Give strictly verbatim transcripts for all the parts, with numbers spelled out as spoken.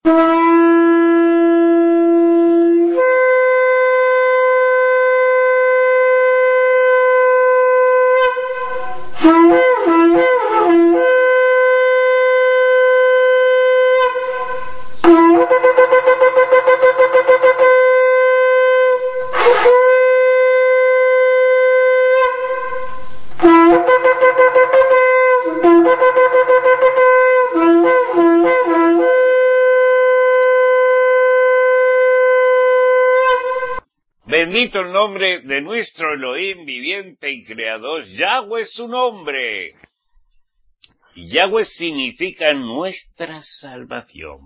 Bendito el nombre de nuestro Elohim viviente y creador. Yahweh es su nombre. Y Yahweh significa nuestra salvación.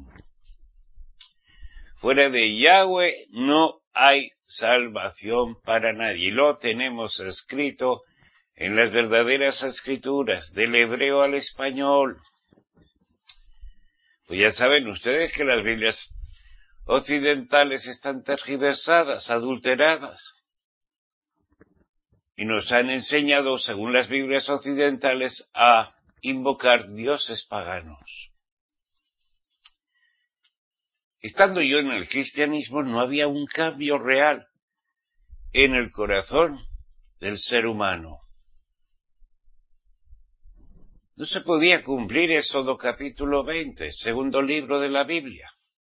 Fuera de Yahweh no hay salvación para nadie. Y lo tenemos escrito en las verdaderas escrituras, del hebreo al español. Pues ya saben ustedes que las Biblias occidentales están tergiversadas, adulteradas. Y nos han enseñado, según las Biblias occidentales, a invocar dioses paganos. Estando yo en el cristianismo, no había un cambio real en el corazón del ser humano. No se podía cumplir Éxodo capítulo veinte, segundo libro de la Biblia.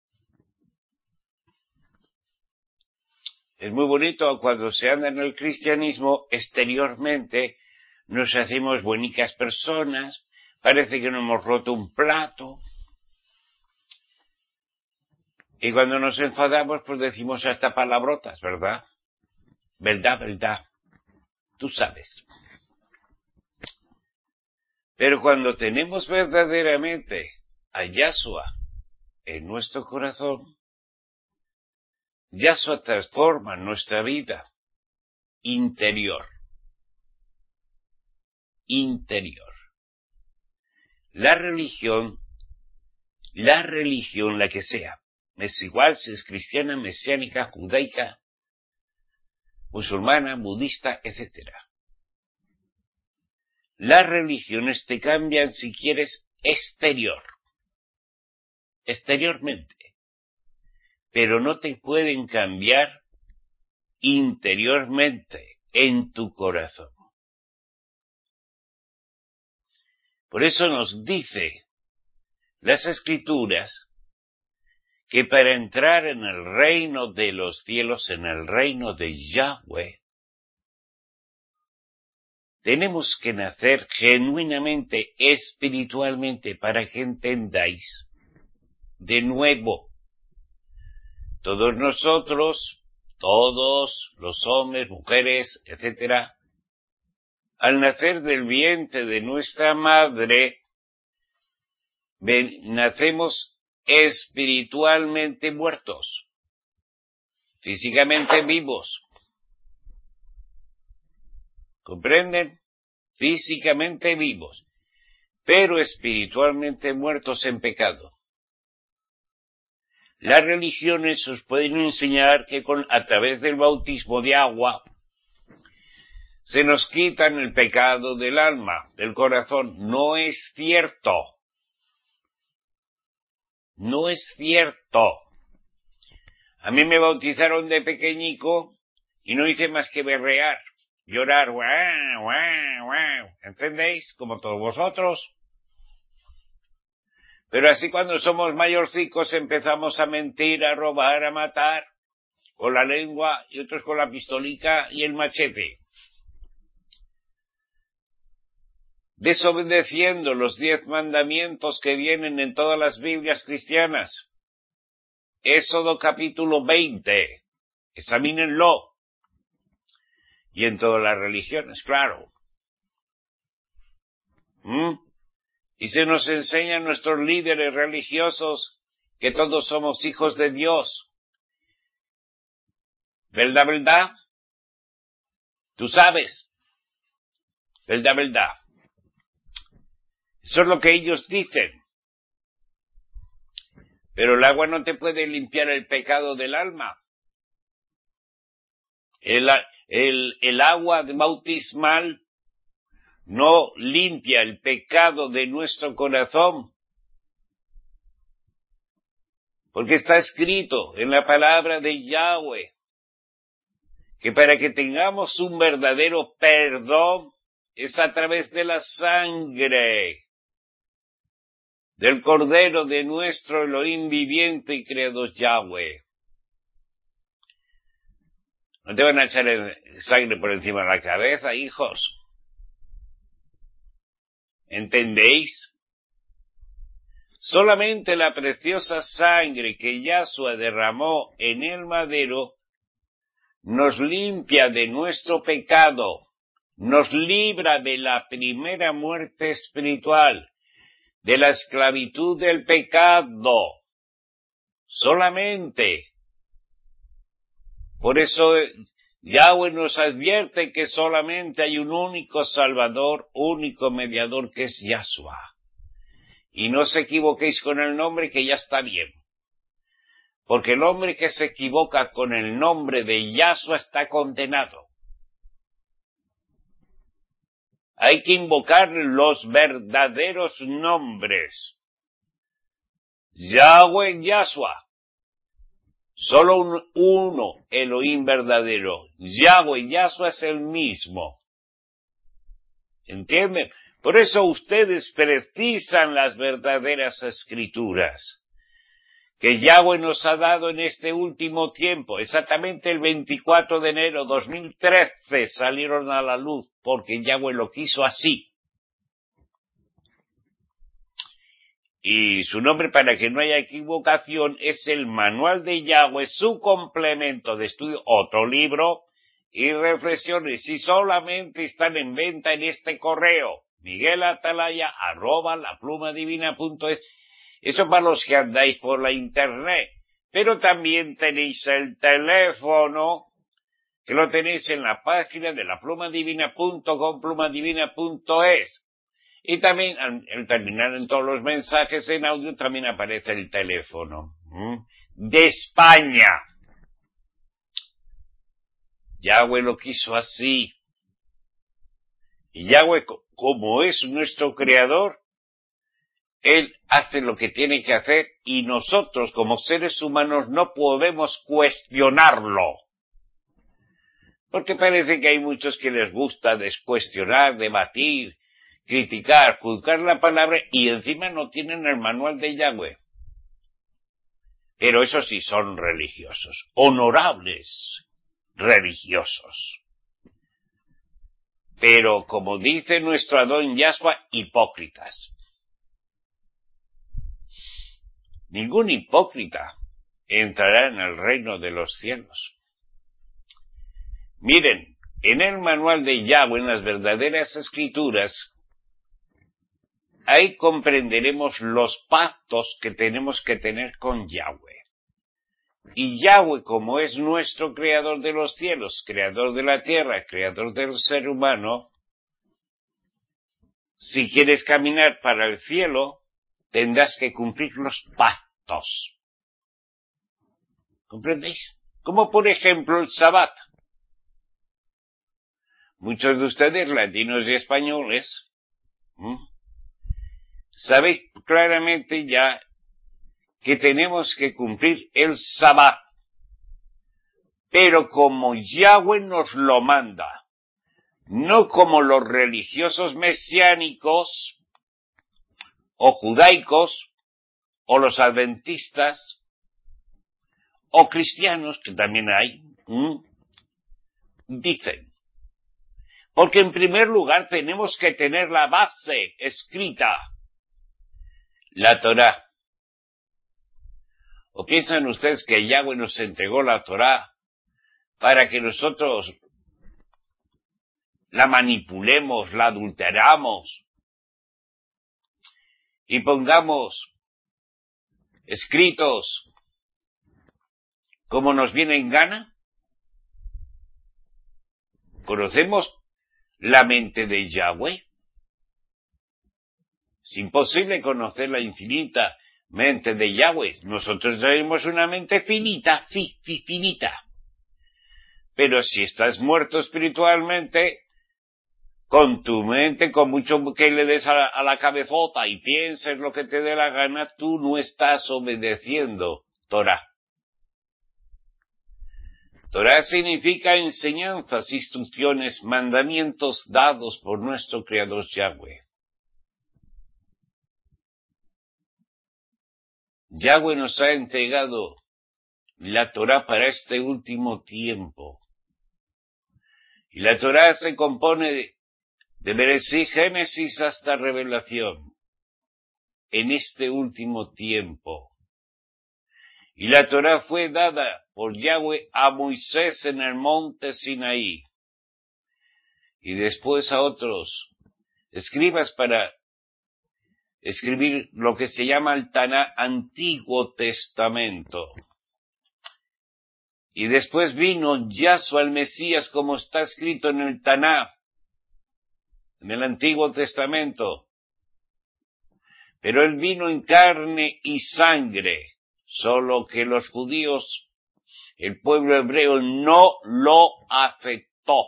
Es muy bonito cuando se anda en el cristianismo, exteriormente nos hacemos buenicas personas, parece que no hemos roto un plato. Y cuando nos enfadamos, pues decimos hasta palabrotas, ¿verdad? Verdad, verdad. Tú sabes. Pero cuando tenemos verdaderamente a Yahshua en nuestro corazón, Yahshua transforma nuestra vida interior. Interior. La religión, la religión, la que sea, es igual si es cristiana, mesiánica, judaica, musulmana, budista, etcétera. Las religiones te cambian, si quieres, exterior, exteriormente, pero no te pueden cambiar interiormente, en tu corazón. Por eso nos dice las Escrituras que para entrar en el reino de los cielos, en el reino de Yahweh, tenemos que nacer genuinamente, espiritualmente, para que entendáis de nuevo. Todos nosotros, todos los hombres, mujeres, etcétera, al nacer del vientre de nuestra madre, ven, nacemos espiritualmente muertos, físicamente vivos. ¿Comprenden? Físicamente vivos, pero espiritualmente muertos en pecado. Las religiones os pueden enseñar que con, a través del bautismo de agua se nos quitan el pecado del alma, del corazón. No es cierto. No es cierto. A mí me bautizaron de pequeñico y no hice más que berrear, llorar, guau, guau, guau. ¿Entendéis? Como todos vosotros. Pero así cuando somos mayorcicos empezamos a mentir, a robar, a matar, con la lengua y otros con la pistolica y el machete. Desobedeciendo los diez mandamientos que vienen en todas las Biblias cristianas. Éxodo capítulo veinte. Examínenlo. Y en todas las religiones, claro. ¿Mm? Y se nos enseñan nuestros líderes religiosos que todos somos hijos de Dios. ¿Verdad, verdad? Tú sabes. ¿Verdad, verdad? Eso es lo que ellos dicen. Pero el agua no te puede limpiar el pecado del alma. El, el, el agua bautismal no limpia el pecado de nuestro corazón. Porque está escrito en la palabra de Yahweh que para que tengamos un verdadero perdón es a través de la sangre del Cordero de nuestro Elohim viviente y creador Yahweh. No te van a echar sangre por encima de la cabeza, hijos. ¿Entendéis? Solamente la preciosa sangre que Yahshua derramó en el madero nos limpia de nuestro pecado, nos libra de la primera muerte espiritual, de la esclavitud del pecado. Solamente. Por eso Yahweh nos advierte que solamente hay un único Salvador, único mediador, que es Yahshua. Y no os equivoquéis con el nombre, que ya está bien. Porque el hombre que se equivoca con el nombre de Yahshua está condenado. Hay que invocar los verdaderos nombres. Yahweh, Yahshua. Solo un, uno, Elohim verdadero. Yahweh, Yahshua es el mismo. ¿Entienden? Por eso ustedes precisan las verdaderas escrituras que Yahweh nos ha dado en este último tiempo. Exactamente el veinticuatro de enero de dos mil trece salieron a la luz, porque Yahweh lo quiso así. Y su nombre, para que no haya equivocación, es el Manual de Yahweh, su complemento de estudio, otro libro y reflexiones. Y solamente están en venta en este correo, miguelatalaya arroba laplumadivina.es. Eso para los que andáis por la internet. Pero también tenéis el teléfono, que lo tenéis en la página de laplumadivina punto com, plumadivina punto es. Y también, al terminar en todos los mensajes en audio, también aparece el teléfono. ¿Mm? De España. Yahweh lo quiso así. Y Yahweh, como es nuestro creador, Él hace lo que tiene que hacer y nosotros, como seres humanos, no podemos cuestionarlo. Porque parece que hay muchos que les gusta descuestionar, debatir, criticar, juzgar la palabra y encima no tienen el manual de Yahweh. Pero eso sí, son religiosos, honorables religiosos. Pero como dice nuestro Adón Yahshua, hipócritas. Ningún hipócrita entrará en el reino de los cielos. Miren, en el manual de Yahweh, en las verdaderas escrituras, ahí comprenderemos los pactos que tenemos que tener con Yahweh. Y Yahweh, como es nuestro creador de los cielos, creador de la tierra, creador del ser humano, si quieres caminar para el cielo, tendrás que cumplir los pactos. ¿Comprendéis? Como por ejemplo el Sabbat. Muchos de ustedes, latinos y españoles, ¿m? sabéis claramente ya que tenemos que cumplir el Sabbat, pero como Yahweh nos lo manda, no como los religiosos mesiánicos o judaicos o los adventistas o cristianos, que también hay, ¿m? dicen. Porque en primer lugar tenemos que tener la base escrita, la Torá. ¿O piensan ustedes que Yahweh nos entregó la Torá para que nosotros la manipulemos, la adulteramos y pongamos escritos como nos viene en gana? ¿Conocemos la mente de Yahweh? Es imposible conocer la infinita mente de Yahweh. Nosotros tenemos una mente finita, fi, fi, finita. Pero si estás muerto espiritualmente, con tu mente, con mucho que le des a la, a la cabezota y pienses lo que te dé la gana, tú no estás obedeciendo Torá. Torá significa enseñanzas, instrucciones, mandamientos dados por nuestro Creador Yahweh. Yahweh nos ha entregado la Torá para este último tiempo. Y la Torá se compone de, de Bereshit, Génesis hasta Revelación, en este último tiempo. Y la Torá fue dada por Yahweh a Moisés en el monte Sinaí, y después a otros escribas para escribir lo que se llama el Taná, Antiguo Testamento. Y después vino Yahshua el Mesías, como está escrito en el Taná, en el Antiguo Testamento. Pero él vino en carne y sangre, solo que los judíos, el pueblo hebreo, no lo aceptó.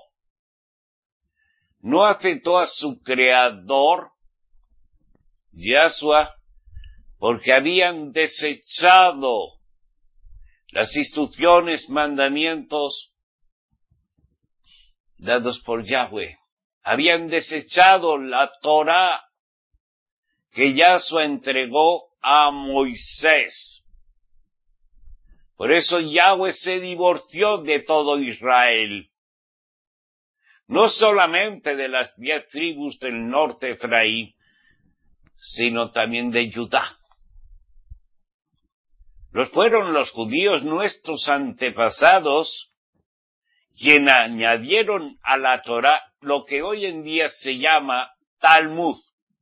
No aceptó a su creador, Yahshua, porque habían desechado las instrucciones, mandamientos dados por Yahweh. Habían desechado la Torá que Yahshua entregó a Moisés. Por eso Yahweh se divorció de todo Israel. No solamente de las diez tribus del norte de Efraín, sino también de Judá. Los fueron los judíos, nuestros antepasados, quienes añadieron a la Torá lo que hoy en día se llama Talmud.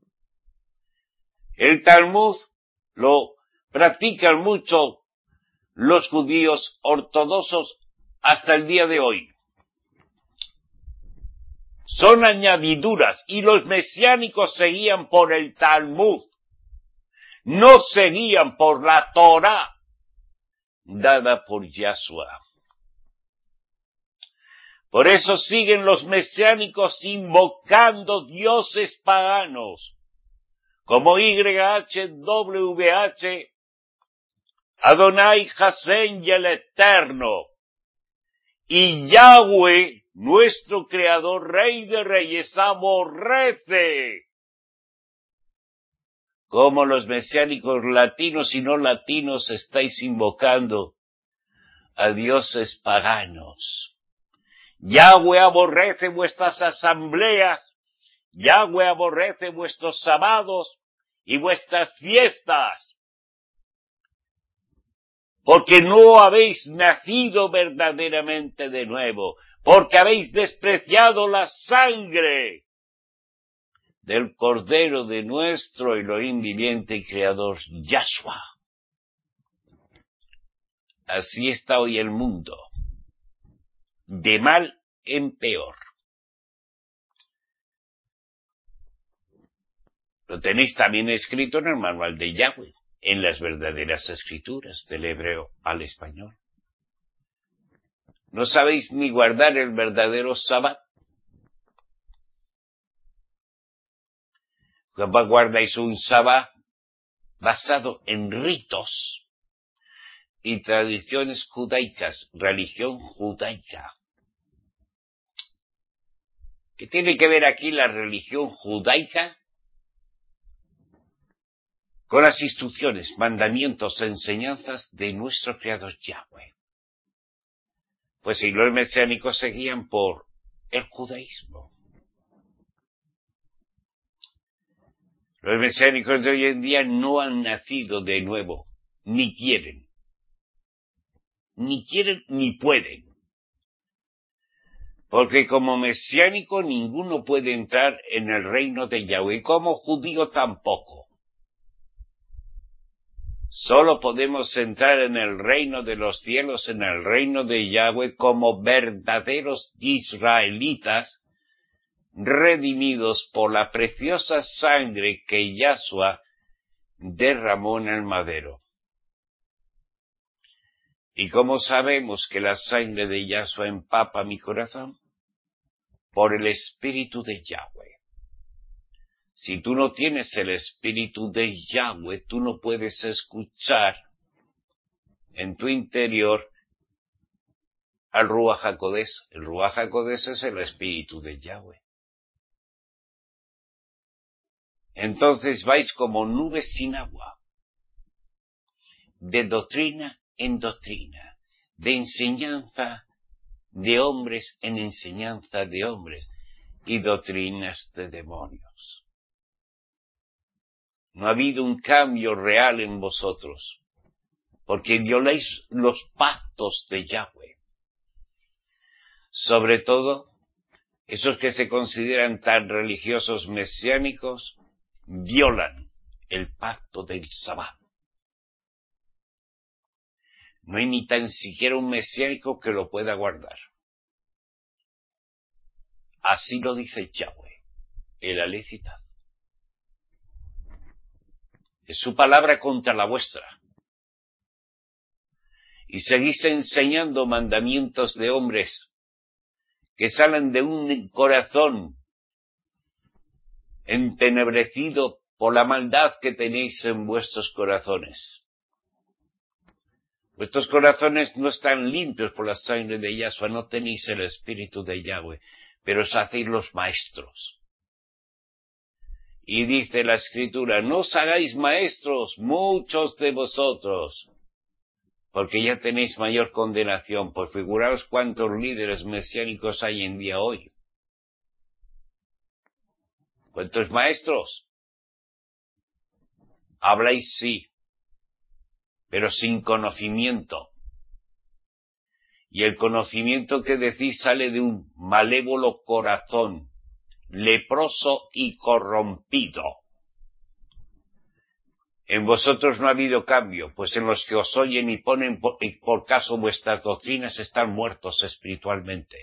El Talmud lo practican mucho los judíos ortodoxos hasta el día de hoy. Son añadiduras, y los mesiánicos seguían por el Talmud, no seguían por la Torá dada por Yahshua. Por eso siguen los mesiánicos invocando dioses paganos, como Y H W H, Adonai Hasem y el Eterno, y Yahweh, nuestro Creador, Rey de Reyes, aborrece. Como los mesiánicos latinos y no latinos estáis invocando a dioses paganos. Yahweh aborrece vuestras asambleas, Yahweh aborrece vuestros sábados y vuestras fiestas, porque no habéis nacido verdaderamente de nuevo, porque habéis despreciado la sangre del Cordero de nuestro Elohim viviente y Creador, Yahshua. Así está hoy el mundo, de mal en peor. Lo tenéis también escrito en el manual de Yahweh, en las verdaderas escrituras, del hebreo al español. No sabéis ni guardar el verdadero Sabbat. Guardáis un Sabbat basado en ritos y tradiciones judaicas, religión judaica. ¿Qué tiene que ver aquí la religión judaica con las instrucciones, mandamientos, enseñanzas de nuestro Creador Yahweh? Pues si los mesiánicos seguían por el judaísmo. Los mesiánicos de hoy en día no han nacido de nuevo, ni quieren. Ni quieren ni pueden. Porque como mesiánico ninguno puede entrar en el reino de Yahweh, como judío tampoco. Solo podemos entrar en el reino de los cielos, en el reino de Yahweh, como verdaderos israelitas, redimidos por la preciosa sangre que Yahshua derramó en el madero. ¿Y cómo sabemos que la sangre de Yahshua empapa mi corazón? Por el Espíritu de Yahweh. Si tú no tienes el Espíritu de Yahweh, tú no puedes escuchar en tu interior al Ruach HaKodesh. El Ruach HaKodesh es el Espíritu de Yahweh. Entonces vais como nubes sin agua, de doctrina en doctrina, de enseñanza de hombres en enseñanza de hombres y doctrinas de demonios. No ha habido un cambio real en vosotros, porque violáis los pactos de Yahweh. Sobre todo, esos que se consideran tan religiosos mesiánicos, violan el pacto del Sabbat. No hay ni tan siquiera un mesiánico que lo pueda guardar. Así lo dice Yahweh, el Alecitad. Es su palabra contra la vuestra. Y seguís enseñando mandamientos de hombres que salen de un corazón entenebrecido por la maldad que tenéis en vuestros corazones. Vuestros corazones no están limpios por la sangre de Yahshua, no tenéis el Espíritu de Yahweh, pero os hacéis los maestros. Y dice la Escritura, no os hagáis maestros, muchos de vosotros, porque ya tenéis mayor condenación. Pues figuraos cuántos líderes mesiánicos hay en día hoy. ¿Cuántos maestros? Habláis sí, pero sin conocimiento. Y el conocimiento que decís sale de un malévolo corazón, leproso y corrompido. En vosotros no ha habido cambio, pues en los que os oyen y ponen por, y por caso vuestras doctrinas están muertos espiritualmente.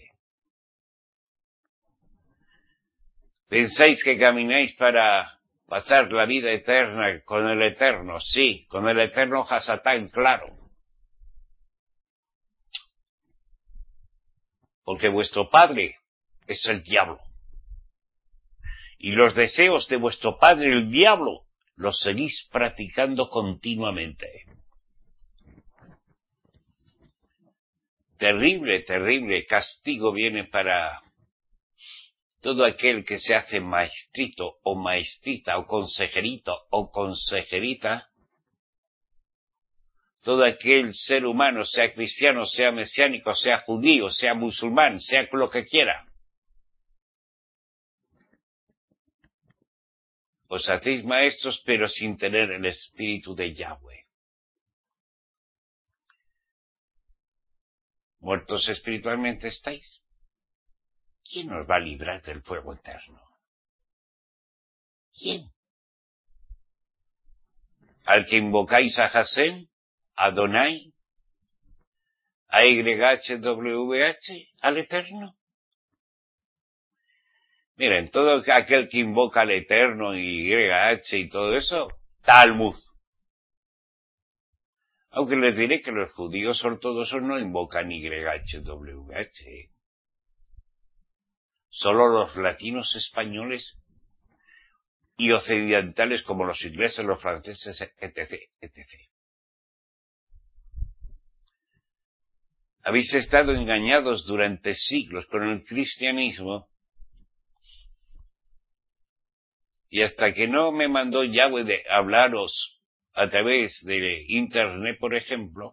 ¿Pensáis que camináis para pasar la vida eterna con el Eterno? Sí, con el Eterno Hasatán, claro. Porque vuestro padre es el diablo. Y los deseos de vuestro padre, el diablo, los seguís practicando continuamente. Terrible, terrible castigo viene para todo aquel que se hace maestrito o maestrita o consejerito o consejerita. Todo aquel ser humano, sea cristiano, sea mesiánico, sea judío, sea musulmán, sea lo que quiera. Os hacéis maestros pero sin tener el Espíritu de Yahweh. ¿Muertos espiritualmente estáis? ¿Quién os va a librar del fuego eterno? ¿Quién? ¿Al que invocáis a Hashem, a Adonai, a Y H W H, al Eterno? Miren, todo aquel que invoca al Eterno y Y H y todo eso, Talmud. Aunque les diré que los judíos ortodoxos no invocan Y H W H. Solo los latinos españoles y occidentales como los ingleses, los franceses, etc, etcétera. Habéis estado engañados durante siglos con el cristianismo y hasta que no me mandó Yahweh de hablaros a través de internet, por ejemplo,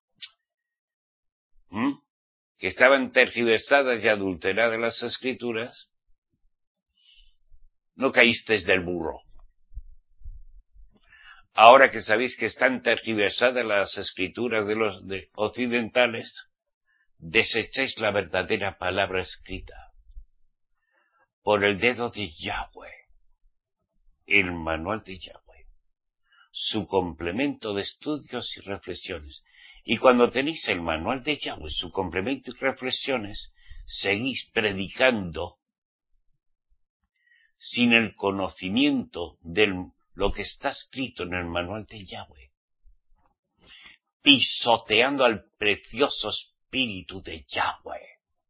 ¿m? que estaban tergiversadas y adulteradas las escrituras, no caísteis del burro. Ahora que sabéis que están tergiversadas las escrituras de los de occidentales, desecháis la verdadera palabra escrita por el dedo de Yahweh, el manual de Yahweh, su complemento de estudios y reflexiones. Y cuando tenéis el manual de Yahweh, su complemento y reflexiones, seguís predicando sin el conocimiento de lo que está escrito en el manual de Yahweh, pisoteando al precioso Espíritu de Yahweh.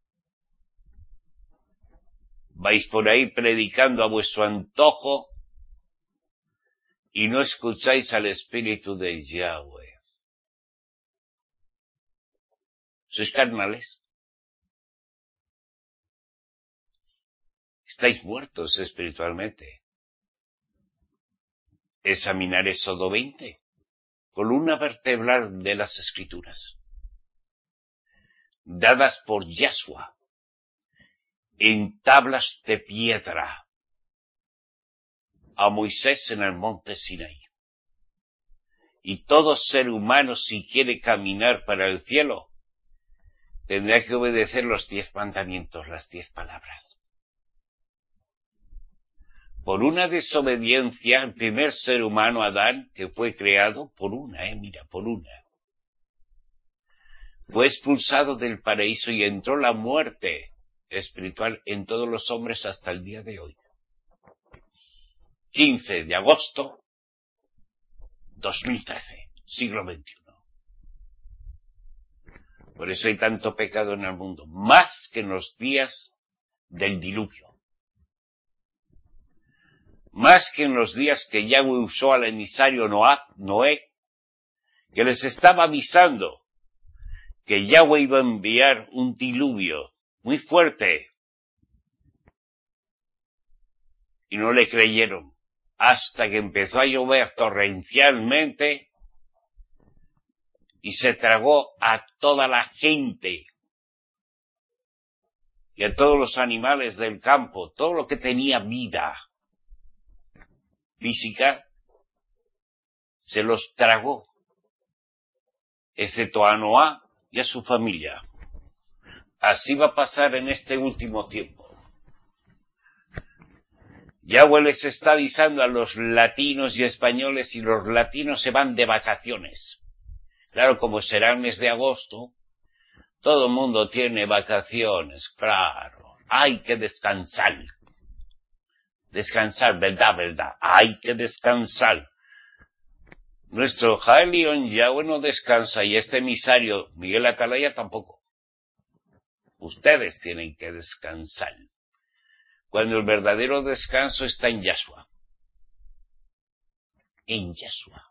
Vais por ahí predicando a vuestro antojo y no escucháis al Espíritu de Yahweh. Sois carnales. Estáis muertos espiritualmente. Examinar Éxodo veinte, columna vertebral de las Escrituras, dadas por Yahshua en tablas de piedra a Moisés en el monte Sinaí. Y todo ser humano, si quiere caminar para el cielo, tendrá que obedecer los diez mandamientos, las diez palabras. Por una desobediencia, el primer ser humano, Adán, que fue creado por una, eh, mira, por una, fue expulsado del paraíso y entró la muerte espiritual en todos los hombres hasta el día de hoy. quince de agosto dos mil trece, siglo veintiuno. Por eso hay tanto pecado en el mundo, más que en los días del diluvio. Más que en los días que Yahweh usó al emisario Noé, que les estaba avisando que Yahweh iba a enviar un diluvio muy fuerte. Y no le creyeron, hasta que empezó a llover torrencialmente y se tragó a toda la gente y a todos los animales del campo, todo lo que tenía vida física, se los tragó, excepto a Noé y a su familia. Así va a pasar en este último tiempo. Yahweh les está avisando a los latinos y españoles, y los latinos se van de vacaciones. Claro, como será el mes de agosto, todo el mundo tiene vacaciones, claro. Hay que descansar. Descansar, verdad, verdad. Hay que descansar. Nuestro Jaelion Yahweh no descansa, y este emisario Miguel Atalaya tampoco. Ustedes tienen que descansar. Cuando el verdadero descanso está en Yahshua. En Yahshua.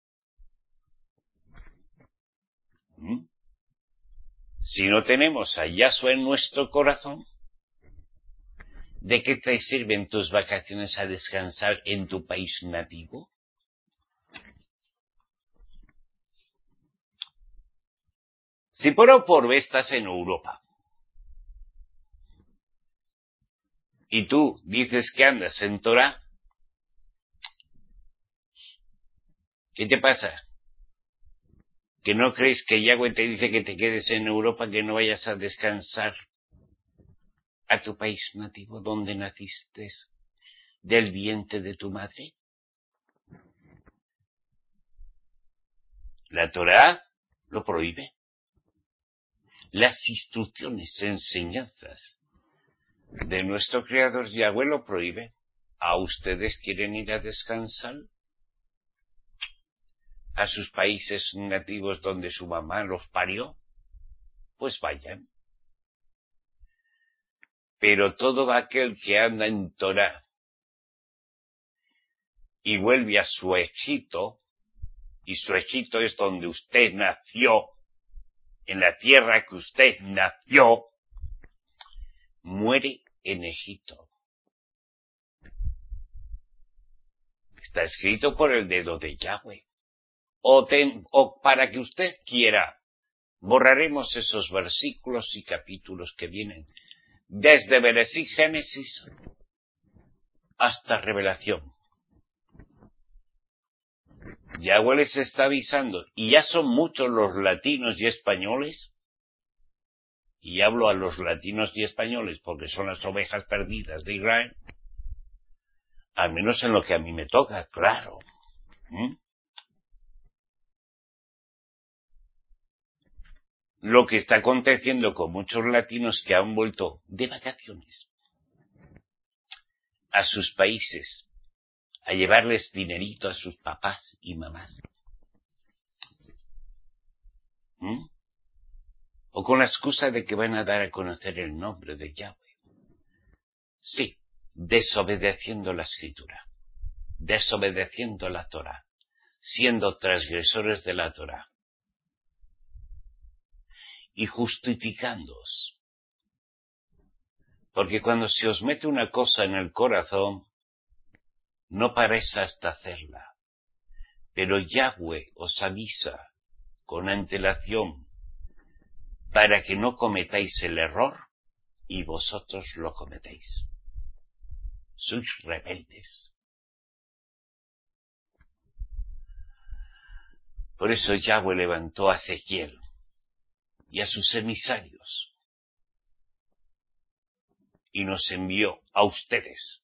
¿Mm? Si no tenemos a Yahshua en nuestro corazón, ¿de qué te sirven tus vacaciones a descansar en tu país nativo? Si por o por B estás en Europa y tú dices que andas en Torah, ¿qué te pasa? ¿Que no crees que Yahweh te dice que te quedes en Europa, que no vayas a descansar a tu país nativo, donde naciste, del vientre de tu madre? La Torah lo prohíbe. Las instrucciones, enseñanzas de nuestro Creador Yahweh lo prohíbe. ¿A ustedes quieren ir a descansar a sus países nativos donde su mamá los parió? Pues vayan. Pero todo aquel que anda en Torah y vuelve a su Egipto, y su Egipto es donde usted nació, en la tierra que usted nació, muere en Egipto. Está escrito por el dedo de Yahweh. O, ten, o para que usted quiera, borraremos esos versículos y capítulos que vienen desde Bereshit, Génesis hasta Revelación. Yahweh les está avisando, y ya son muchos los latinos y españoles, y hablo a los latinos y españoles porque son las ovejas perdidas de Israel, al menos en lo que a mí me toca, claro. ¿Mm? Lo que está aconteciendo con muchos latinos que han vuelto de vacaciones a sus países a llevarles dinerito a sus papás y mamás. ¿Mm? O con la excusa de que van a dar a conocer el nombre de Yahweh. Sí, desobedeciendo la Escritura, desobedeciendo la Torah, siendo transgresores de la Torah. y justificándoos. Porque cuando se os mete una cosa en el corazón, no paréis hasta hacerla. Pero Yahweh os avisa con antelación para que no cometáis el error y vosotros lo cometéis. Sois rebeldes. Por eso Yahweh levantó a Ezequiel y a sus emisarios y nos envió a ustedes.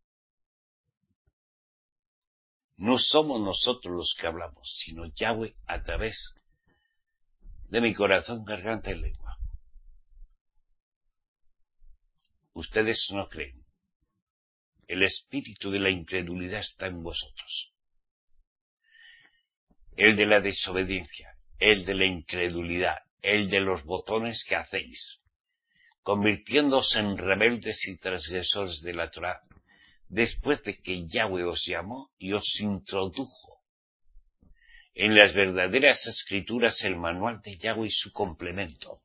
No somos nosotros los que hablamos, sino Yahweh a través de mi corazón, garganta y lengua. Ustedes no creen. El espíritu de la incredulidad está en vosotros. El de la desobediencia, el de la incredulidad, el de los botones que hacéis, convirtiéndose en rebeldes y transgresores de la Torá, después de que Yahweh os llamó y os introdujo en las verdaderas escrituras el manual de Yahweh y su complemento.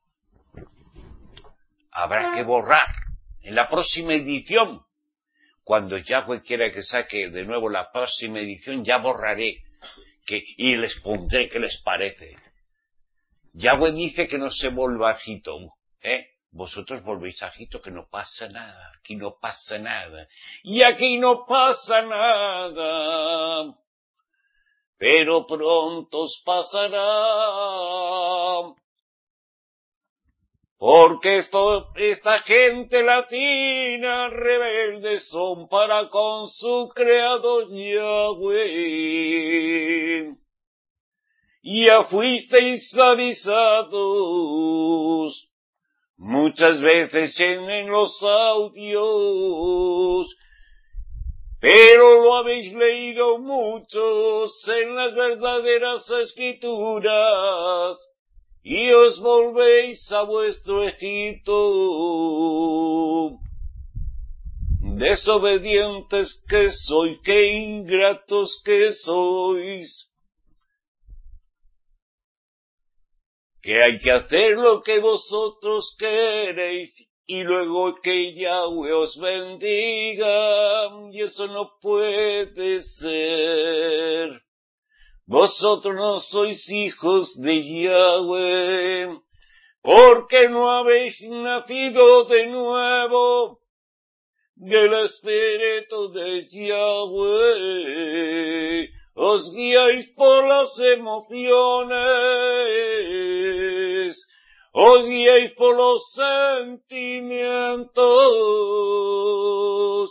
Habrá que borrar en la próxima edición. Cuando Yahweh quiera que saque de nuevo la próxima edición, ya borraré que, y les pondré qué les parece. Yahweh dice que no se vuelva a Egipto, ¿eh? Vosotros volvéis a Egipto, que no pasa nada, aquí no pasa nada, y aquí no pasa nada, pero pronto os pasará, porque esto, esta gente latina rebelde son para con su creador Yahweh. Ya fuisteis avisados muchas veces en los audios, pero lo habéis leído muchos en las verdaderas escrituras, y os volvéis a vuestro Egipto. Desobedientes que sois, qué ingratos que sois. Que hay que hacer lo que vosotros queréis y luego que Yahweh os bendiga, y eso no puede ser. Vosotros no sois hijos de Yahweh, porque no habéis nacido de nuevo del Espíritu de Yahweh. Os guiáis por las emociones, os guiáis por los sentimientos.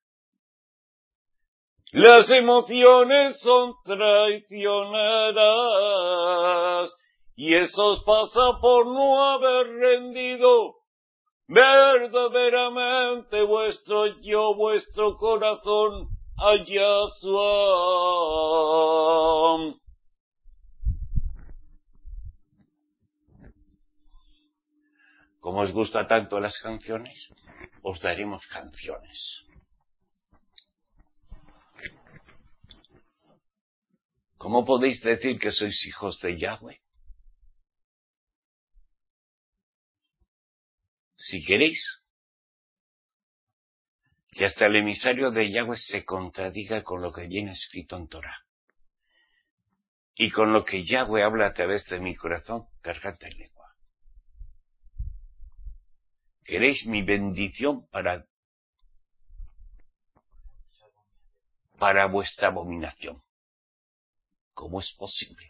Las emociones son traicioneras, y eso os pasa por no haber rendido verdaderamente vuestro yo, vuestro corazón a Yahshua. Como os gusta tanto las canciones, os daremos canciones. ¿Cómo podéis decir que sois hijos de Yahweh? Si queréis que hasta el emisario de Yahweh se contradiga con lo que viene escrito en Torah y con lo que Yahweh habla a través de mi corazón, garganta y lengua. ¿Queréis mi bendición para, para vuestra abominación? ¿Cómo es posible?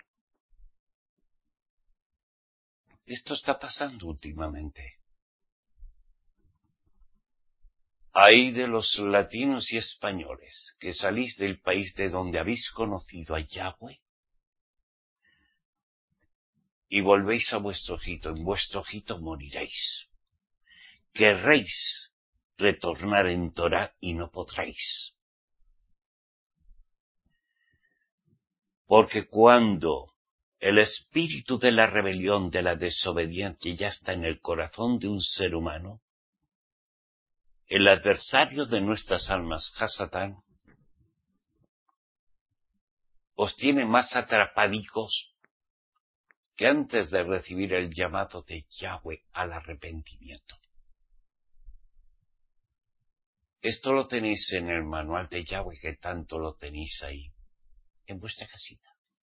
Esto está pasando últimamente. Ay de los latinos y españoles que salís del país de donde habéis conocido a Yahweh y volvéis a vuestro Egipto. En vuestro Egipto moriréis. Querréis retornar en Torah y no podréis. Porque cuando el espíritu de la rebelión, de la desobediencia ya está en el corazón de un ser humano, el adversario de nuestras almas, Hasatán, os tiene más atrapadicos que antes de recibir el llamado de Yahweh al arrepentimiento. Esto lo tenéis en el manual de Yahweh, que tanto lo tenéis ahí, en vuestra casita.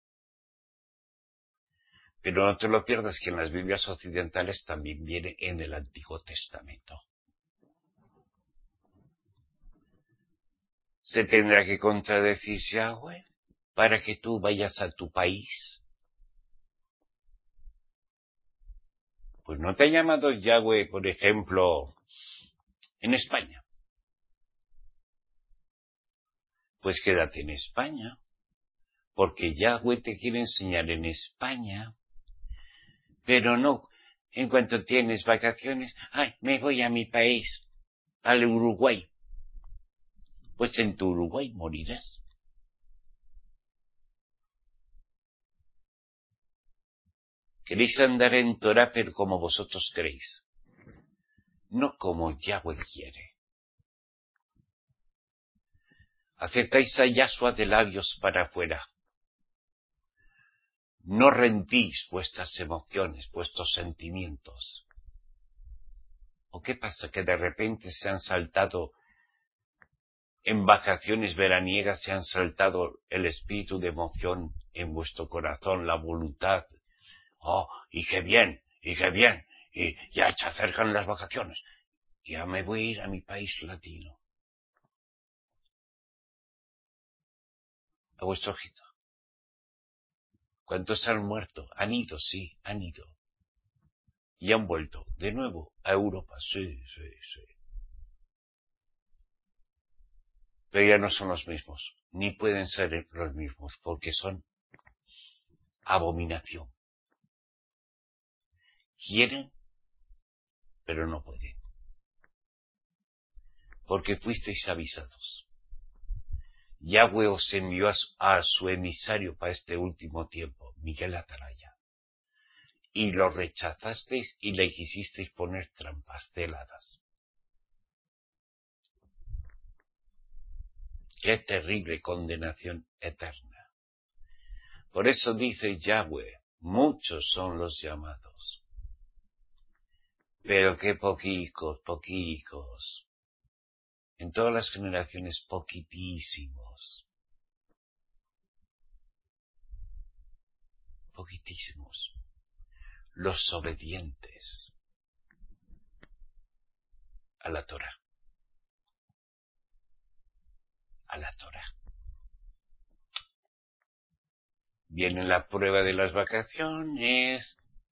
Pero no te lo pierdas, que en las Biblias occidentales también viene en el Antiguo Testamento. Se tendrá que contradecir Yahweh para que tú vayas a tu país. Pues no te ha llamado Yahweh, por ejemplo, en España. Pues quédate en España, porque Yahweh te quiere enseñar en España, pero no en cuanto tienes vacaciones, ay, me voy a mi país, al Uruguay. Pues en tu Uruguay morirás. Queréis andar en Torah, pero como vosotros queréis, no como Yahweh quiere. Aceptáis a Yahshua de labios para afuera. No rendís vuestras emociones, vuestros sentimientos. ¿O qué pasa? Que de repente se han saltado, en vacaciones veraniegas se han saltado el espíritu de emoción en vuestro corazón, la voluntad. Oh, y qué bien, y qué bien, y ya se acercan las vacaciones. Ya me voy a ir a mi país latino. A vuestro ojito. ¿Cuántos han muerto? Han ido, sí, han ido. Y han vuelto de nuevo a Europa, sí, sí, sí. Pero ya no son los mismos, ni pueden ser los mismos, porque son abominación. Quieren, pero no pueden. Porque fuisteis avisados. Yahweh os envió a su emisario para este último tiempo, Miguel Atalaya. Y lo rechazasteis y le quisisteis poner trampas celadas. ¡Qué terrible condenación eterna! Por eso dice Yahweh, muchos son los llamados, pero qué poquicos, poquicos. En todas las generaciones, poquitísimos. Poquitísimos. Los obedientes a la Torah. A la Torah. Viene la prueba de las vacaciones.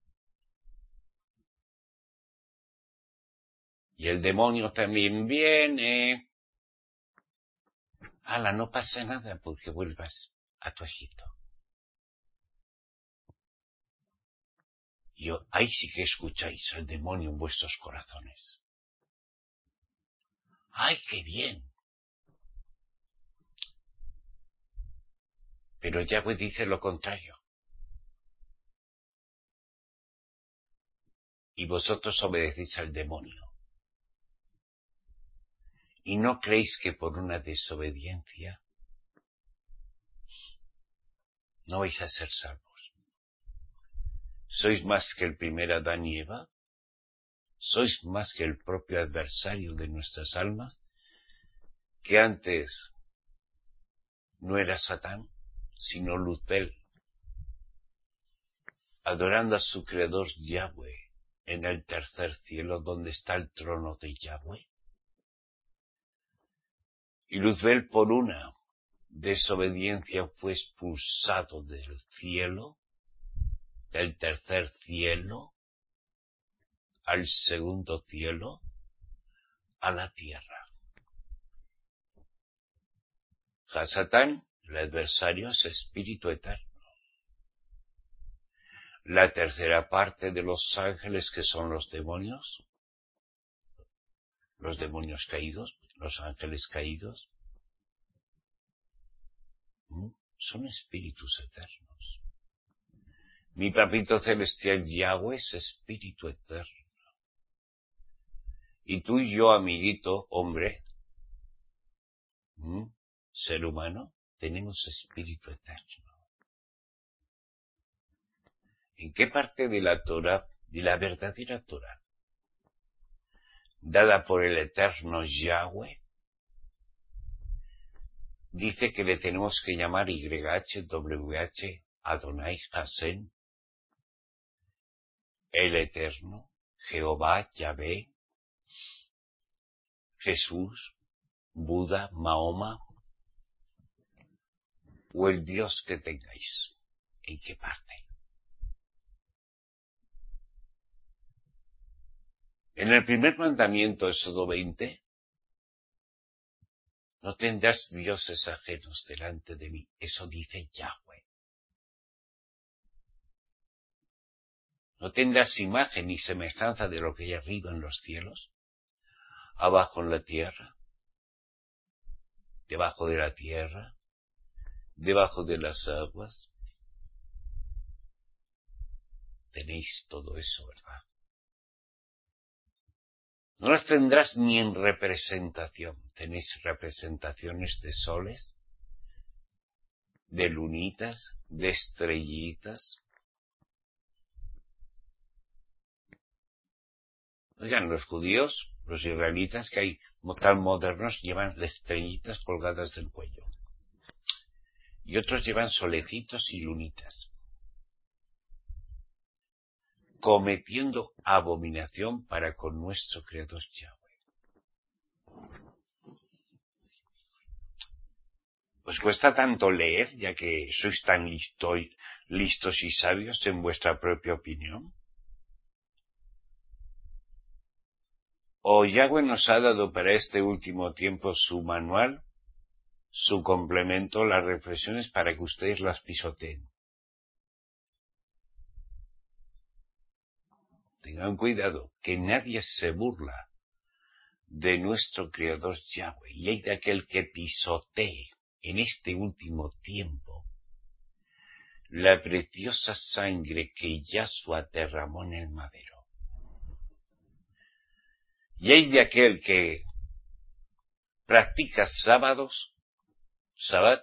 Y el demonio también viene. Ala, no pasa nada porque vuelvas a tu Egipto. Y ahí sí que escucháis al demonio en vuestros corazones. ¡Ay, qué bien! Pero Yahweh dice lo contrario. Y vosotros obedecéis al demonio. Y no creéis que por una desobediencia no vais a ser salvos. ¿Sois más que el primer Adán y Eva? ¿Sois más que el propio adversario de nuestras almas? Que antes no era Satán, sino Luzbel, adorando a su creador Yahweh en el tercer cielo, donde está el trono de Yahweh. Y Luzbel, por una desobediencia, fue expulsado del cielo, del tercer cielo, al segundo cielo, a la tierra. Satán, el adversario, es espíritu eterno. La tercera parte de los ángeles, que son los demonios, los demonios caídos, los ángeles caídos, son espíritus eternos. Mi papito celestial Yahweh es espíritu eterno. Y tú y yo, amiguito, hombre, ¿m? ser humano, tenemos espíritu eterno. ¿En qué parte de la Torá, de la verdadera Torá, dada por el eterno Yahweh, dice que le tenemos que llamar Y H W H Adonai Hashem, el eterno, Jehová, Yahvé, Jesús, Buda, Mahoma, o el Dios que tengáis? ¿En qué parte? En el primer mandamiento, Éxodo veinte, no tendrás dioses ajenos delante de mí. Eso dice Yahweh. No tendrás imagen ni semejanza de lo que hay arriba en los cielos, abajo en la tierra, debajo de la tierra, debajo de las aguas. Tenéis todo eso, ¿verdad? No las tendrás ni en representación. Tenéis representaciones de soles, de lunitas, de estrellitas. Oigan, los judíos, los israelitas que hay tan modernos, llevan estrellitas colgadas del cuello. Y otros llevan solecitos y lunitas, cometiendo abominación para con nuestro Creador Yahweh. ¿Os cuesta tanto leer, ya que sois tan listo, listos y sabios en vuestra propia opinión? ¿O Yahweh nos ha dado para este último tiempo su manual, su complemento, las reflexiones para que ustedes las pisoteen? Tengan cuidado, que nadie se burla de nuestro Creador Yahweh, y hay de aquel que pisotee en este último tiempo la preciosa sangre que Yahshua derramó en el madero. Y hay de aquel que practica sábados, Sabbat,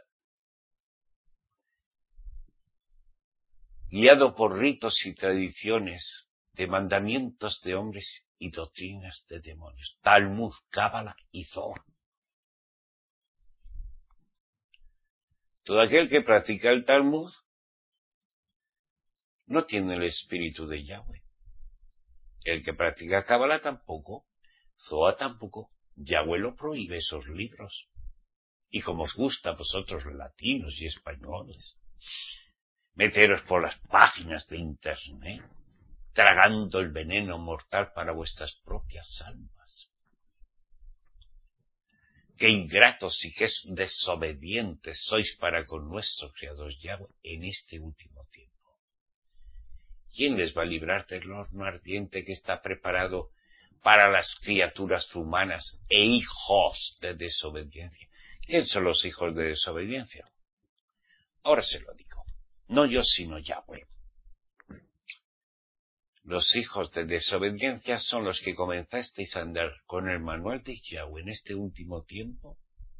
guiado por ritos y tradiciones de mandamientos de hombres y doctrinas de demonios, Talmud, Cábala y Zohar. Todo aquel que practica el Talmud no tiene el espíritu de Yahweh. El que practica Cábala tampoco, Zohar tampoco. Yahweh lo prohíbe esos libros. Y como os gusta a vosotros latinos y españoles, meteros por las páginas de internet, tragando el veneno mortal para vuestras propias almas. Qué ingratos y qué desobedientes sois para con nuestro Creador Yahweh en este último tiempo. ¿Quién les va a librar del horno ardiente que está preparado para las criaturas humanas e hijos de desobediencia? ¿Quién son los hijos de desobediencia? Ahora se lo digo. No yo, sino Yahweh. Los hijos de desobediencia son los que comenzasteis a andar con el manual de Yahweh en este último tiempo,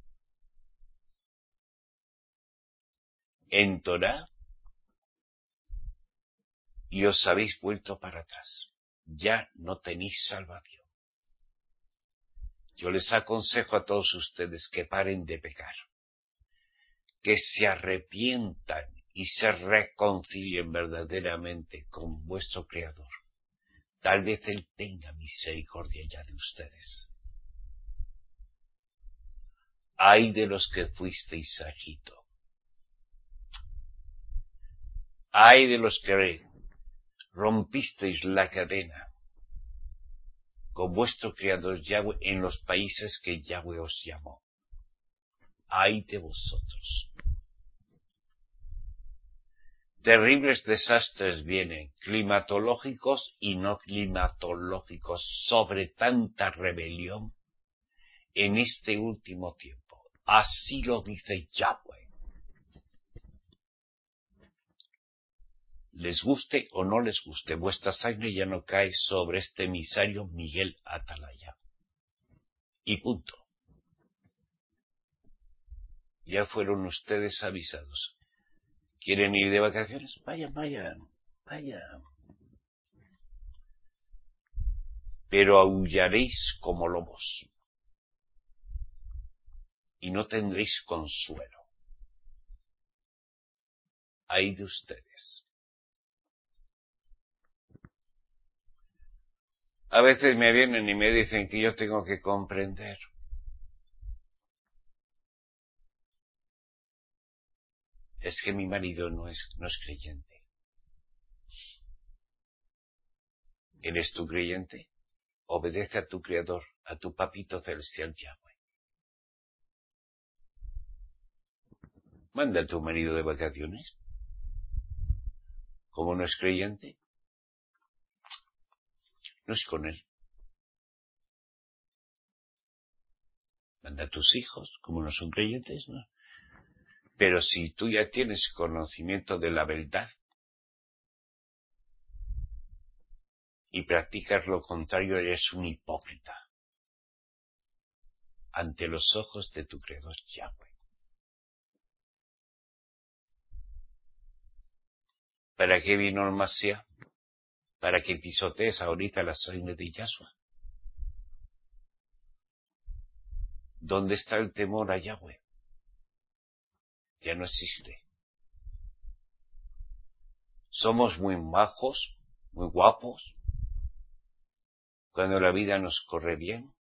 en Torá, y os habéis vuelto para atrás. Ya no tenéis salvación. Yo les aconsejo a todos ustedes que paren de pecar, que se arrepientan y se reconcilien verdaderamente con vuestro Creador. Tal vez Él tenga misericordia ya de ustedes. Ay de los que fuisteis a Egipto. Ay de los que rompisteis la cadena con vuestro Creador Yahweh en los países que Yahweh os llamó. Ay de vosotros. Terribles desastres vienen, climatológicos y no climatológicos, sobre tanta rebelión en este último tiempo. Así lo dice Yahweh. Les guste o no les guste, vuestra sangre ya no cae sobre este emisario Miguel Atalaya. Y punto. Ya fueron ustedes avisados. ¿Quieren ir de vacaciones? Vayan, vayan. Vaya. Pero aullaréis como lobos y no tendréis consuelo. Ay de ustedes. A veces me vienen y me dicen que yo tengo que comprender. Es que mi marido no es, no es creyente. ¿Eres tú creyente? Obedece a tu Creador, a tu Papito Celestial Yahweh. Manda a tu marido de vacaciones. Como no es creyente, no es con él. Manda a tus hijos, como no son creyentes, ¿no? Pero si tú ya tienes conocimiento de la verdad y practicas lo contrario, eres un hipócrita ante los ojos de tu Creador Yahweh. ¿Para qué vino el Mashiach? Para que pisotees ahorita la sangre de Yahshua. ¿Dónde está el temor a Yahweh? Ya no existe. Somos muy majos, muy guapos, cuando la vida nos corre bien,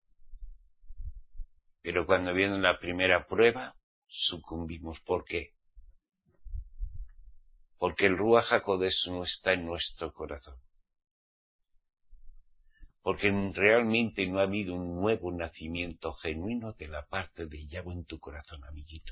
pero cuando viene la primera prueba, sucumbimos. ¿Por qué? Porque el Ruach HaKodesh no está en nuestro corazón. Porque realmente no ha habido un nuevo nacimiento genuino de la parte de Yahweh en tu corazón, amiguito.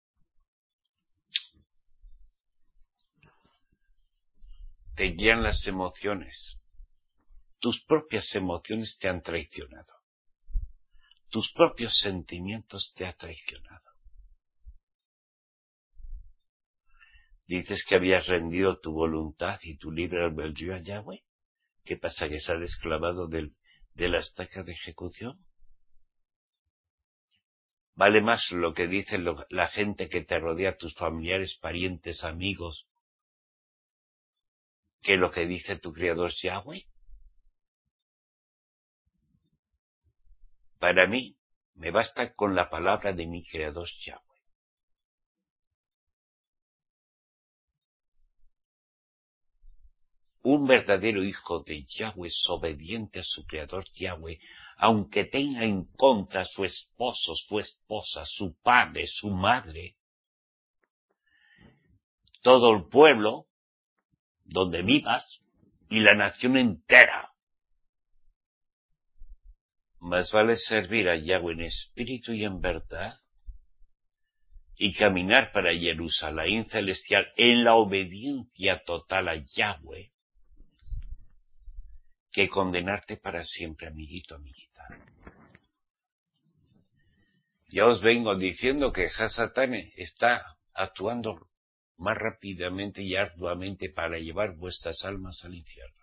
Te guían las emociones. Tus propias emociones te han traicionado. Tus propios sentimientos te han traicionado. Dices que habías rendido tu voluntad y tu libre albedrío a Yahweh. ¿Qué pasa, que sales clavado del, de la estaca de ejecución? Vale más lo que dice lo, la gente que te rodea, tus familiares, parientes, amigos, que lo que dice tu Creador Yahweh. Para mí, me basta con la palabra de mi Creador Yahweh. Un verdadero hijo de Yahweh es obediente a su Creador Yahweh, aunque tenga en contra su esposo, su esposa, su padre, su madre, todo el pueblo donde vivas y la nación entera. Más vale servir a Yahweh en espíritu y en verdad y caminar para Jerusalén celestial en la obediencia total a Yahweh que condenarte para siempre, amiguito, amiguita. Ya os vengo diciendo que Hasatán está actuando más rápidamente y arduamente para llevar vuestras almas al infierno.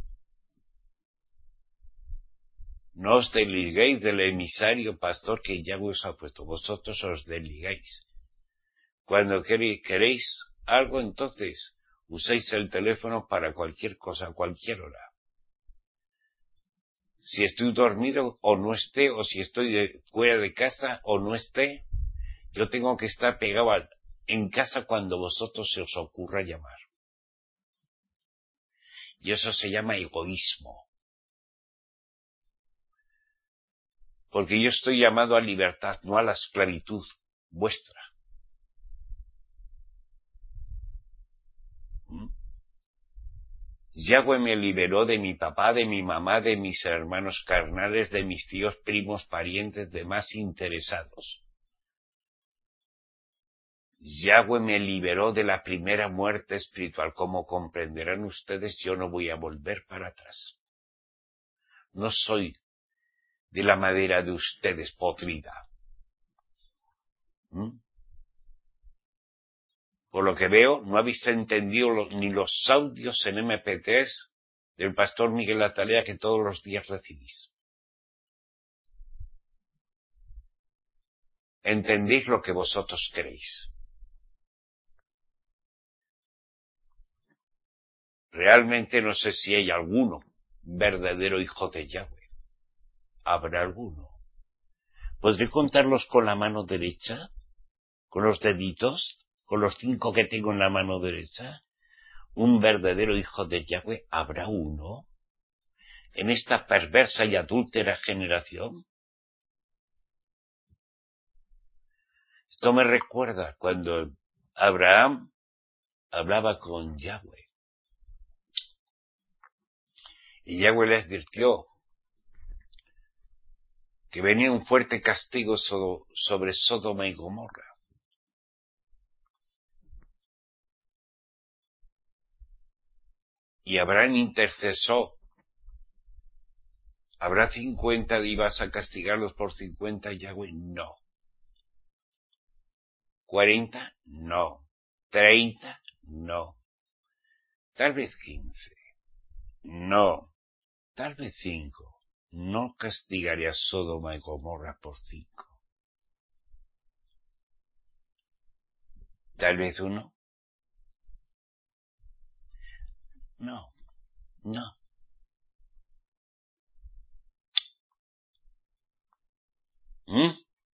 No os desliguéis del emisario pastor que Yahweh os ha puesto. Vosotros os desligáis. Cuando queréis algo, entonces uséis el teléfono para cualquier cosa, a cualquier hora. Si estoy dormido o no esté, o si estoy de, fuera de casa o no esté, yo tengo que estar pegado al, en casa cuando vosotros se os ocurra llamar. Y eso se llama egoísmo. Porque yo estoy llamado a libertad, no a la esclavitud vuestra. ¿Mm? Yahweh me liberó de mi papá, de mi mamá, de mis hermanos carnales, de mis tíos, primos, parientes, demás interesados. Yahweh me liberó de la primera muerte espiritual. Como comprenderán ustedes, yo no voy a volver para atrás. No soy de la madera de ustedes podrida. ¿Mm? Por lo que veo, no habéis entendido los, ni los audios en eme pe tres del pastor Miguel Atalea que todos los días recibís. Entendéis lo que vosotros queréis. realmente no sé si hay alguno verdadero hijo de Yahweh. ¿Habrá alguno? ¿Podré contarlos con la mano derecha? ¿Con los deditos? ¿Con los cinco que tengo en la mano derecha? ¿Un verdadero hijo de Yahweh habrá uno en esta perversa y adúltera generación? Esto me recuerda cuando Abraham hablaba con Yahweh. Y Yahweh le advirtió que venía un fuerte castigo sobre Sodoma y Gomorra. Y Abraham intercesó. ¿Habrá cincuenta y vas a castigarlos por cincuenta? Yahweh, no. ¿Cuarenta? No. ¿Treinta? No. Tal vez quince. No. Tal vez cinco. No castigaré a Sodoma y Gomorra por cinco. Tal vez uno. No. No. ¿Mm?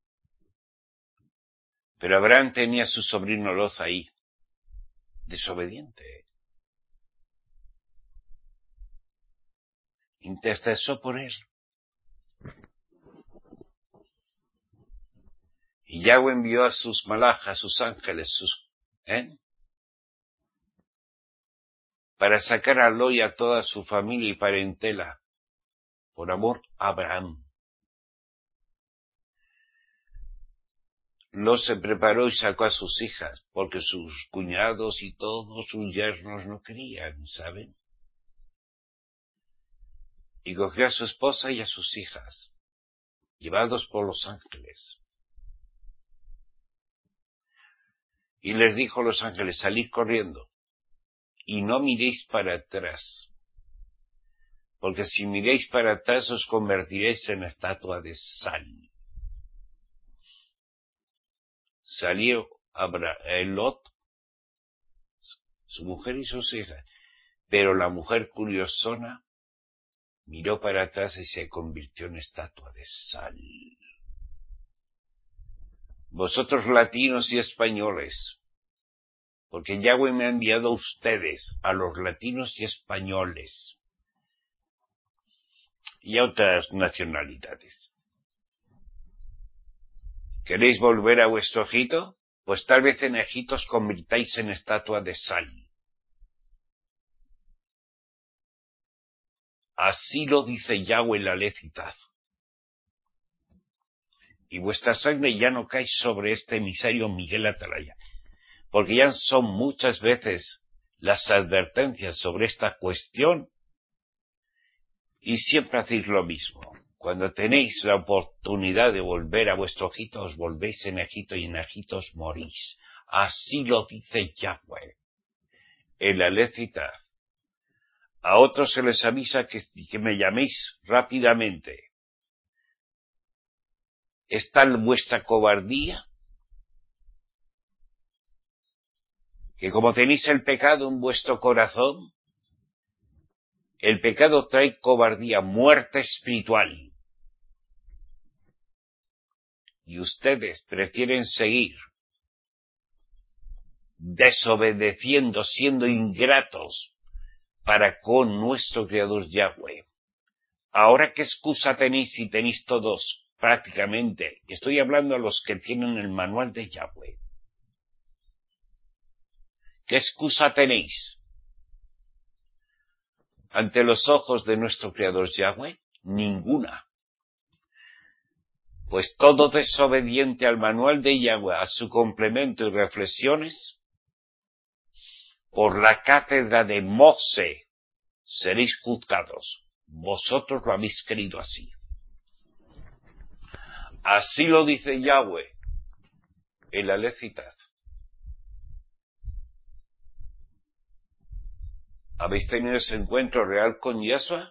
Pero Abraham tenía a su sobrino Lot ahí, desobediente. Intercesó por él. Y Yahweh envió a sus malajas, a sus ángeles, sus, ¿eh? para sacar a Lot y a toda su familia y parentela, por amor a Abraham. Lot se preparó y sacó a sus hijas, porque sus cuñados y todos sus yernos no querían, ¿saben? Y cogió a su esposa y a sus hijas, llevados por los ángeles. Y les dijo a los ángeles, salid corriendo, y no miréis para atrás, porque si miréis para atrás os convertiréis en estatua de sal. Salió Lot, su mujer y sus hijas, pero la mujer curiosona miró para atrás y se convirtió en estatua de sal. Vosotros latinos y españoles, porque Yahweh me ha enviado a ustedes, a los latinos y españoles, y a otras nacionalidades. ¿Queréis volver a vuestro Egipto? Pues tal vez en Egipto os convirtáis en estatua de sal. Así lo dice Yahweh la Lecitaz. Y vuestra sangre ya no cae sobre este emisario Miguel Atalaya, porque ya son muchas veces las advertencias sobre esta cuestión y siempre hacéis lo mismo. Cuando tenéis la oportunidad de volver a vuestro Egipto, os volvéis en Egipto y en Egipto os morís. Así lo dice Yahweh, el Alecitaz. A otros se les avisa que, que me llaméis rápidamente. ¿Es tal vuestra cobardía? Que como tenéis el pecado en vuestro corazón, el pecado trae cobardía, muerte espiritual. Y ustedes prefieren seguir desobedeciendo, siendo ingratos para con nuestro Creador Yahweh. Ahora, ¿qué excusa tenéis si tenéis todos prácticamente? Estoy hablando a los que tienen el manual de Yahweh. ¿Qué excusa tenéis ante los ojos de nuestro Creador Yahweh? Ninguna. Pues todo desobediente al manual de Yahweh, a su complemento y reflexiones, por la cátedra de Mose seréis juzgados. Vosotros lo habéis querido así. Así lo dice Yahweh, el Alecitaz. ¿Habéis tenido ese encuentro real con Yahshua?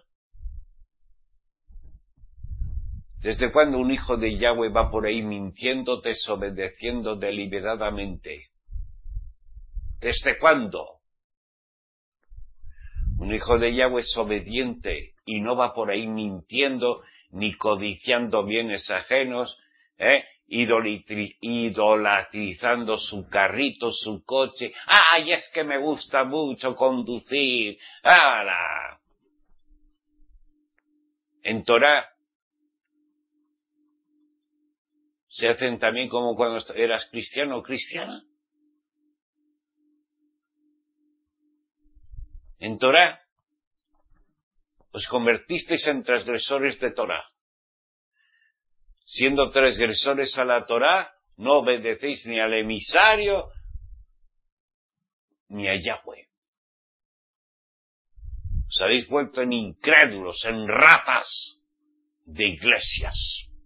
¿Desde cuándo un hijo de Yahweh va por ahí mintiendo, desobedeciendo deliberadamente? ¿Desde cuándo? Un hijo de Yahweh es obediente y no va por ahí mintiendo ni codiciando bienes ajenos, ¿eh? Idolatri- idolatrizando su carrito, su coche. ¡Ay, es que me gusta mucho conducir! ¡Hala! En Torah se hacen también como cuando eras cristiano o cristiana. En Torah os convertisteis en transgresores de Torah. Siendo transgresores a la Torah, no obedecéis ni al emisario ni a Yahweh. Os habéis vuelto en incrédulos, en ratas de iglesias.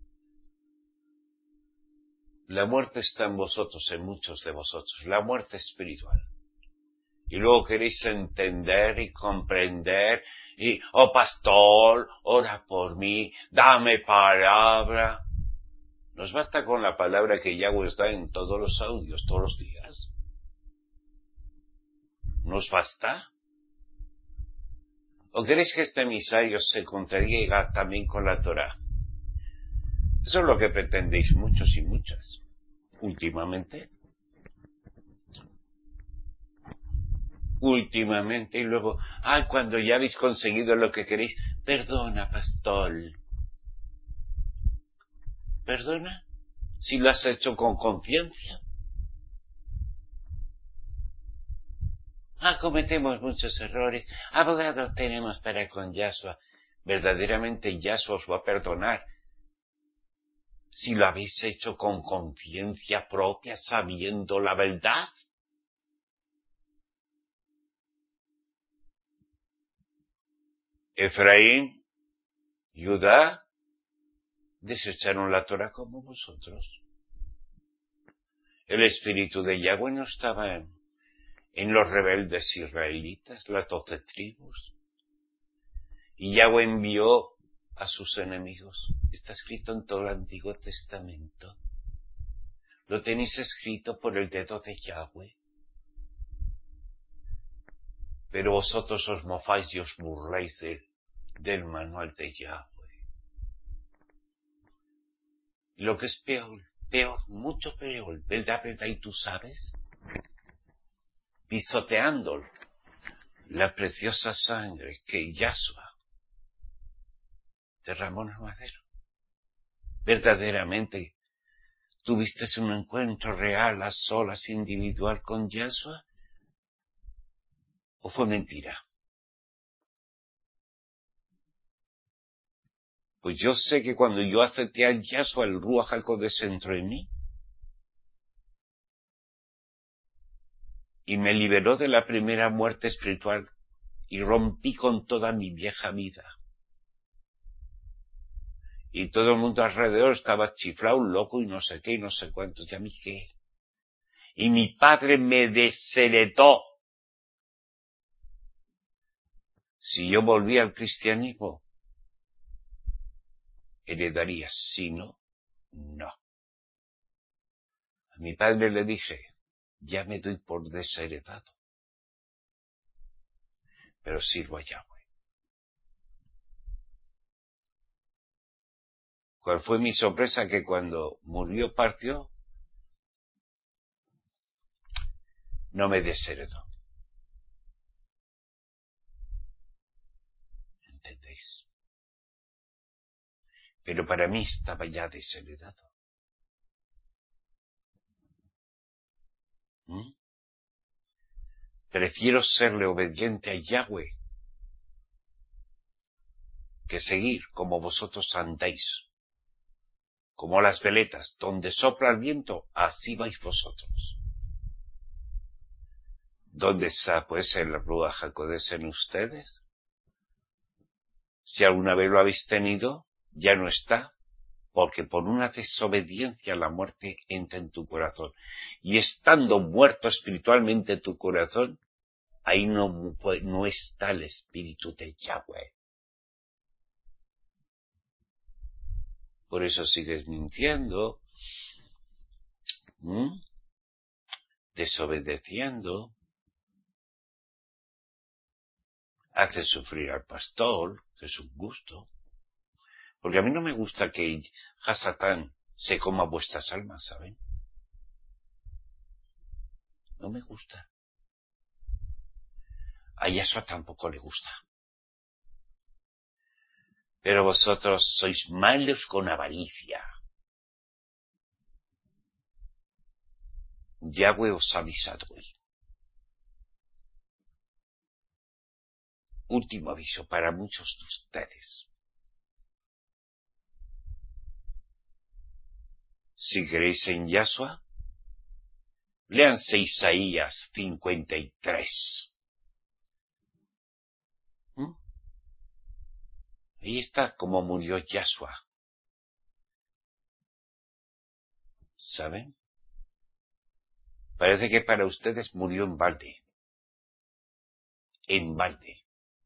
La muerte está en vosotros, en muchos de vosotros, la muerte espiritual. Y luego queréis entender y comprender, y, oh pastor, ora por mí, dame palabra. Nos basta con la palabra que Yahweh os da en todos los audios, todos los días. ¿Nos basta? ¿O queréis que este emisario se contradiga también con la Torah? Eso es lo que pretendéis muchos y muchas, últimamente. Últimamente, y luego, ah, cuando ya habéis conseguido lo que queréis, perdona, pastor. ¿Perdona? Si lo has hecho con conciencia. Ah, cometemos muchos errores. Abogado tenemos para con Yahshua. Verdaderamente Yahshua os va a perdonar si lo habéis hecho con conciencia propia, sabiendo la verdad. Efraín, Judá, desecharon la Torah como vosotros. El espíritu de Yahweh no estaba en, en los rebeldes israelitas, las doce tribus. Y Yahweh envió a sus enemigos. Está escrito en todo el Antiguo Testamento. Lo tenéis escrito por el dedo de Yahweh. Pero vosotros os mofáis y os burláis de, del manual de Yahweh. Lo que es peor, peor, mucho peor, ¿verdad, verdad? Y tú sabes, pisoteando la preciosa sangre que Yahshua derramó en el madero. Verdaderamente, ¿tuviste un encuentro real, a solas, individual con Yahshua? ¿O fue mentira? Pues yo sé que cuando yo acepté a Yahshua, el Ruach HaKodesh entró en mí y me liberó de la primera muerte espiritual y rompí con toda mi vieja vida. Y todo el mundo alrededor estaba chiflado, loco y no sé qué y no sé cuánto. ¿Y a mí qué? Y mi padre me desheredó. Si yo volvía al cristianismo, heredaría. Si no, no. A mi padre le dije, ya me doy por desheredado, pero sirvo a Yahweh. ¿Cuál fue mi sorpresa? Que cuando murió, partió, no me desheredó. ¿Entendéis? Pero para mí estaba ya desheredado. ¿Mm? Prefiero serle obediente a Yahweh que seguir como vosotros andáis, como las veletas, donde sopla el viento, así vais vosotros. ¿Dónde está pues el Ruach HaKodesh en ustedes? Si alguna vez lo habéis tenido, ya no está, porque por una desobediencia la muerte entra en tu corazón. Y estando muerto espiritualmente tu corazón, ahí no, no está el espíritu de Yahweh. Por eso sigues mintiendo, ¿Mm? desobedeciendo. hace sufrir al pastor, que es un gusto. Porque a mí no me gusta que Hasatán se coma vuestras almas, ¿saben? No me gusta. A Yahshua tampoco le gusta. Pero vosotros sois malos con avaricia. Yahweh os ha avisado hoy. Último aviso para muchos de ustedes. Si queréis en Yahshua, léanse Isaías cincuenta y tres. ¿Mm? Ahí está cómo murió Yahshua. ¿Saben? Parece que para ustedes murió en balde. En balde.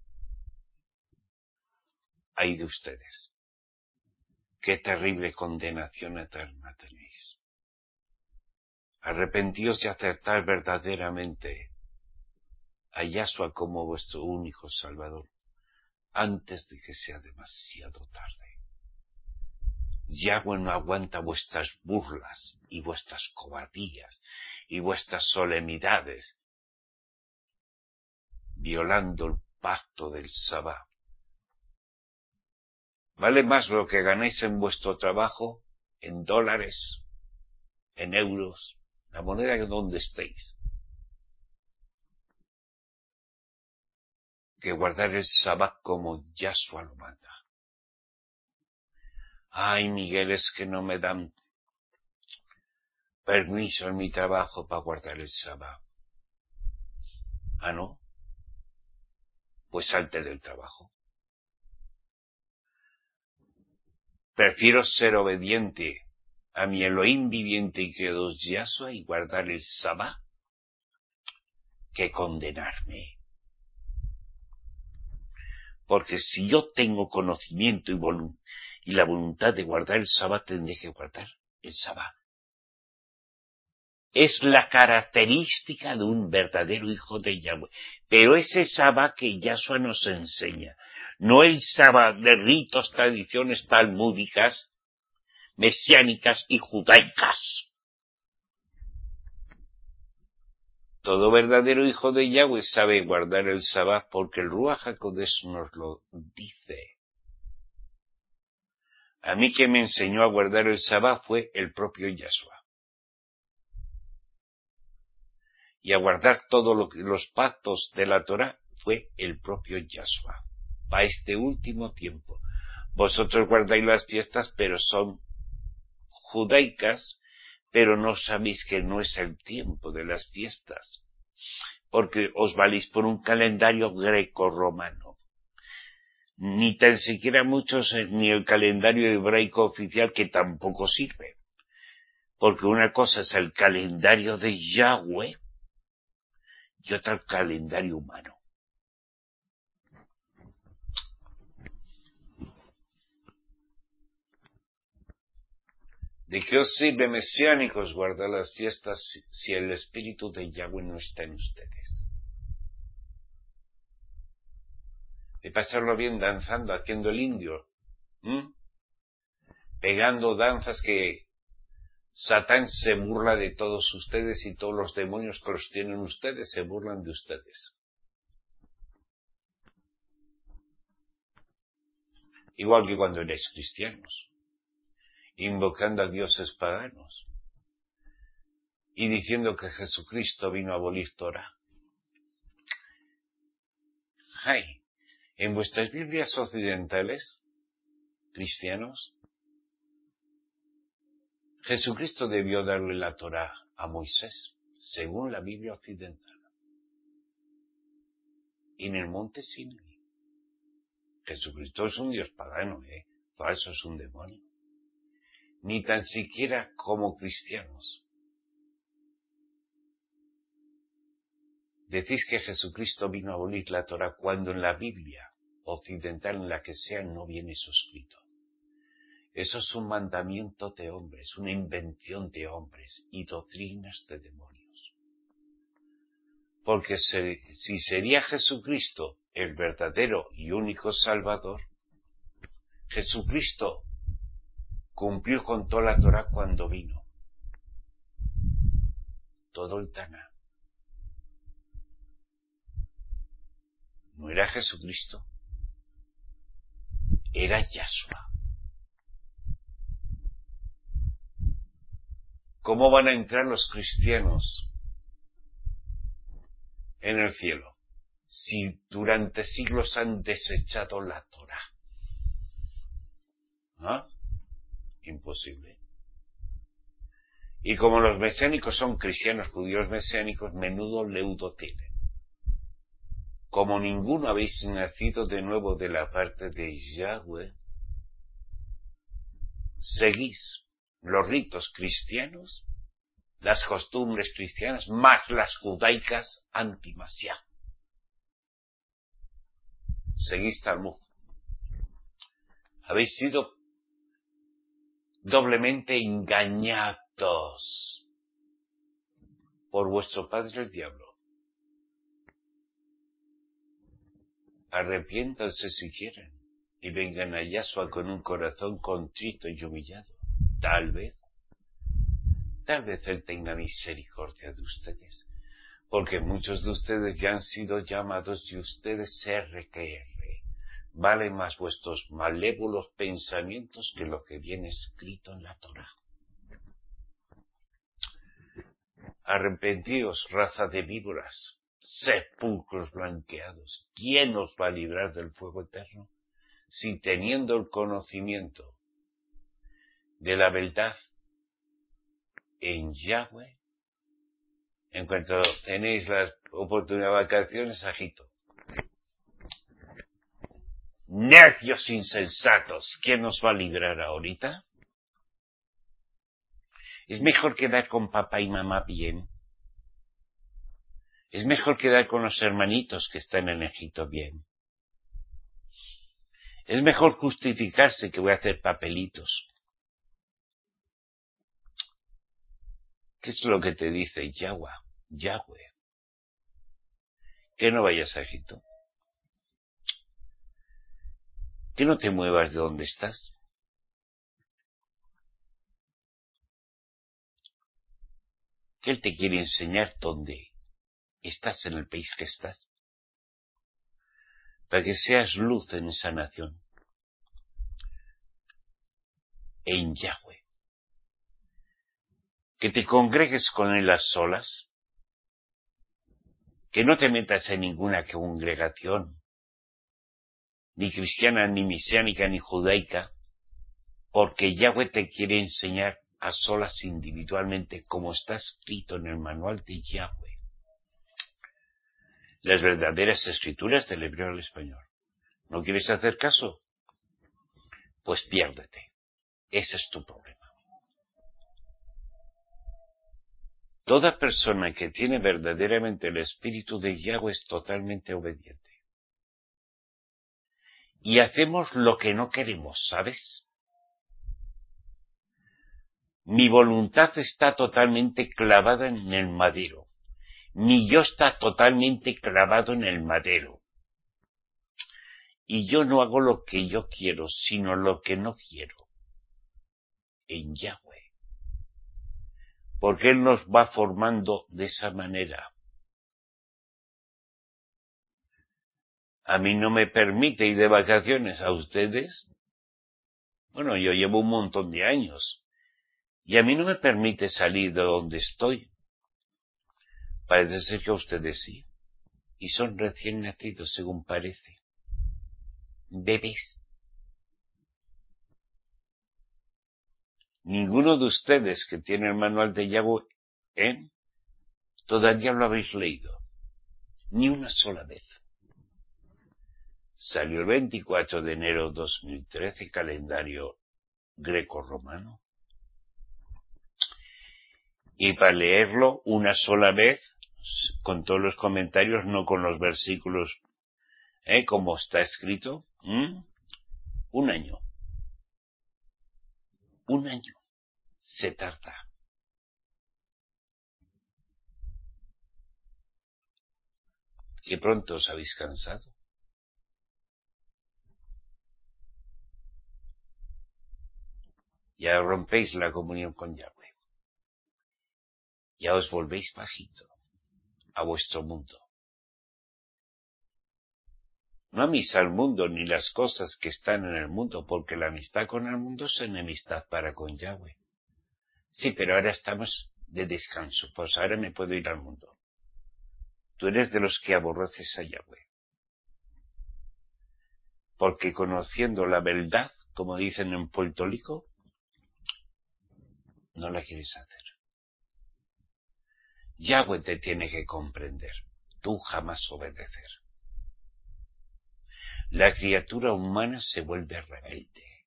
Ay de ustedes. Qué terrible condenación eterna tenéis. Arrepentíos y aceptar verdaderamente a Yahshua como vuestro único Salvador, antes de que sea demasiado tarde. Yahweh no aguanta vuestras burlas y vuestras cobardías y vuestras solemnidades, violando el pacto del Sabá. ¿Vale más lo que ganéis en vuestro trabajo, en dólares, en euros, la moneda que donde estéis, que guardar el Sabá como Yahshua lo manda? Ay, Miguel, es que no me dan permiso en mi trabajo para guardar el Sabá. ¿Ah, no? Pues salte del trabajo. Prefiero ser obediente a mi Elohim viviente y creador Yahshua y guardar el Sabá que condenarme. Porque si yo tengo conocimiento y, volum- y la voluntad de guardar el Sabá, tendré que guardar el Sabá. Es la característica de un verdadero hijo de Yahweh. Pero ese Sabá que Yahshua nos enseña, no el Sabá de ritos, tradiciones talmúdicas, mesiánicas y judaicas. Todo verdadero hijo de Yahweh sabe guardar el Sabá porque el Ruach HaKodesh nos lo dice. A mí que me enseñó a guardar el Sabá fue el propio Yahshua. Y a guardar todos lo los pactos de la Torá fue el propio Yahshua. Para este último tiempo. Vosotros guardáis las fiestas, pero son judaicas, pero no sabéis que no es el tiempo de las fiestas. Porque os valéis por un calendario greco-romano. Ni tan siquiera muchos, ni el calendario hebraico oficial, que tampoco sirve. Porque una cosa es el calendario de Yahweh y otra el calendario humano. ¿De qué os sirve, mesiánicos, guardar las fiestas si, si el espíritu de Yahweh no está en ustedes? De pasarlo bien danzando, haciendo el indio, ¿Mm? pegando danzas que Satán se burla de todos ustedes y todos los demonios que los tienen ustedes se burlan de ustedes. Igual que cuando erais cristianos, invocando a dioses paganos y diciendo que Jesucristo vino a abolir Torah. ¡Ay! En vuestras Biblias occidentales, cristianos, Jesucristo debió darle la Torah a Moisés, según la Biblia occidental, en el monte Sinaí. Jesucristo es un dios pagano, ¿eh? Falso, es un demonio. Ni tan siquiera como cristianos. Decís que Jesucristo vino a abolir la Torah cuando en la Biblia occidental, en la que sea, no viene eso escrito. Eso es un mandamiento de hombres, una invención de hombres y doctrinas de demonios. Porque se, si sería Jesucristo el verdadero y único Salvador, Jesucristo cumplió con toda la Torá cuando vino. Todo el Taná. No era Jesucristo, era Yahshua. ¿Cómo van a entrar los cristianos en el cielo si durante siglos han desechado la Torá? ¿Ah? Imposible. Y como los mesiánicos son cristianos judíos mesiánicos, menudo leudo tienen. Como ninguno habéis nacido de nuevo de la parte de Yahweh, seguís los ritos cristianos, las costumbres cristianas, más las judaicas anti-Masiá. Seguís Talmud. Habéis sido doblemente engañados por vuestro padre el diablo. Arrepiéntanse si quieren y vengan a Yahshua con un corazón contrito y humillado. Tal vez, tal vez Él tenga misericordia de ustedes, porque muchos de ustedes ya han sido llamados y ustedes R que R. Vale más vuestros malévolos pensamientos que lo que viene escrito en la Torá. Arrepentíos, raza de víboras, sepulcros blanqueados. ¿Quién os va a librar del fuego eterno? Si teniendo el conocimiento de la verdad en Yahweh, en cuanto tenéis la oportunidad de vacaciones, agito. Nervios insensatos, ¿quién nos va a librar ahorita? Es mejor quedar con papá y mamá bien. Es mejor quedar con los hermanitos que están en Egipto bien. Es mejor justificarse que voy a hacer papelitos. ¿Qué es lo que te dice Yahweh? Yahweh? Que no vayas a Egipto. Que no te muevas de donde estás. Que Él te quiere enseñar dónde estás en el país que estás. Para que seas luz en esa nación. En Yahweh. Que te congregues con Él a solas. Que no te metas en ninguna congregación. Ni cristiana, ni mesiánica, ni judaica. Porque Yahweh te quiere enseñar a solas individualmente como está escrito en el manual de Yahweh. Las verdaderas escrituras del hebreo al español. ¿No quieres hacer caso? Pues piérdete. Ese es tu problema. Toda persona que tiene verdaderamente el espíritu de Yahweh es totalmente obediente. Y hacemos lo que no queremos, ¿sabes? Mi voluntad está totalmente clavada en el madero. Mi yo está totalmente clavado en el madero. Y yo no hago lo que yo quiero, sino lo que no quiero. En Yahweh. Porque Él nos va formando de esa manera. A mí no me permite ir de vacaciones, a ustedes. Bueno, yo llevo un montón de años. Y a mí no me permite salir de donde estoy. Parece ser que a ustedes sí. Y son recién nacidos, según parece. Bebés. Ninguno de ustedes que tiene el manual de Yahweh, ¿eh? Todavía lo habéis leído. Ni una sola vez. Salió el veinticuatro de enero de dos mil trece, calendario greco-romano. Y para leerlo una sola vez, con todos los comentarios, no con los versículos, ¿eh? Como está escrito, ¿Mm? un año. Un año se tarda. que pronto os habéis cansado. Ya rompéis la comunión con Yahweh. Ya os volvéis bajito a vuestro mundo. No améis al mundo ni las cosas que están en el mundo, porque la amistad con el mundo es enemistad para con Yahweh. Sí, pero ahora estamos de descanso, pues ahora me puedo ir al mundo. Tú eres de los que aborreces a Yahweh. Porque conociendo la verdad, como dicen en Puerto Rico, no la quieres hacer. Yahweh te tiene que comprender, tú jamás obedecer. La criatura humana se vuelve rebelde.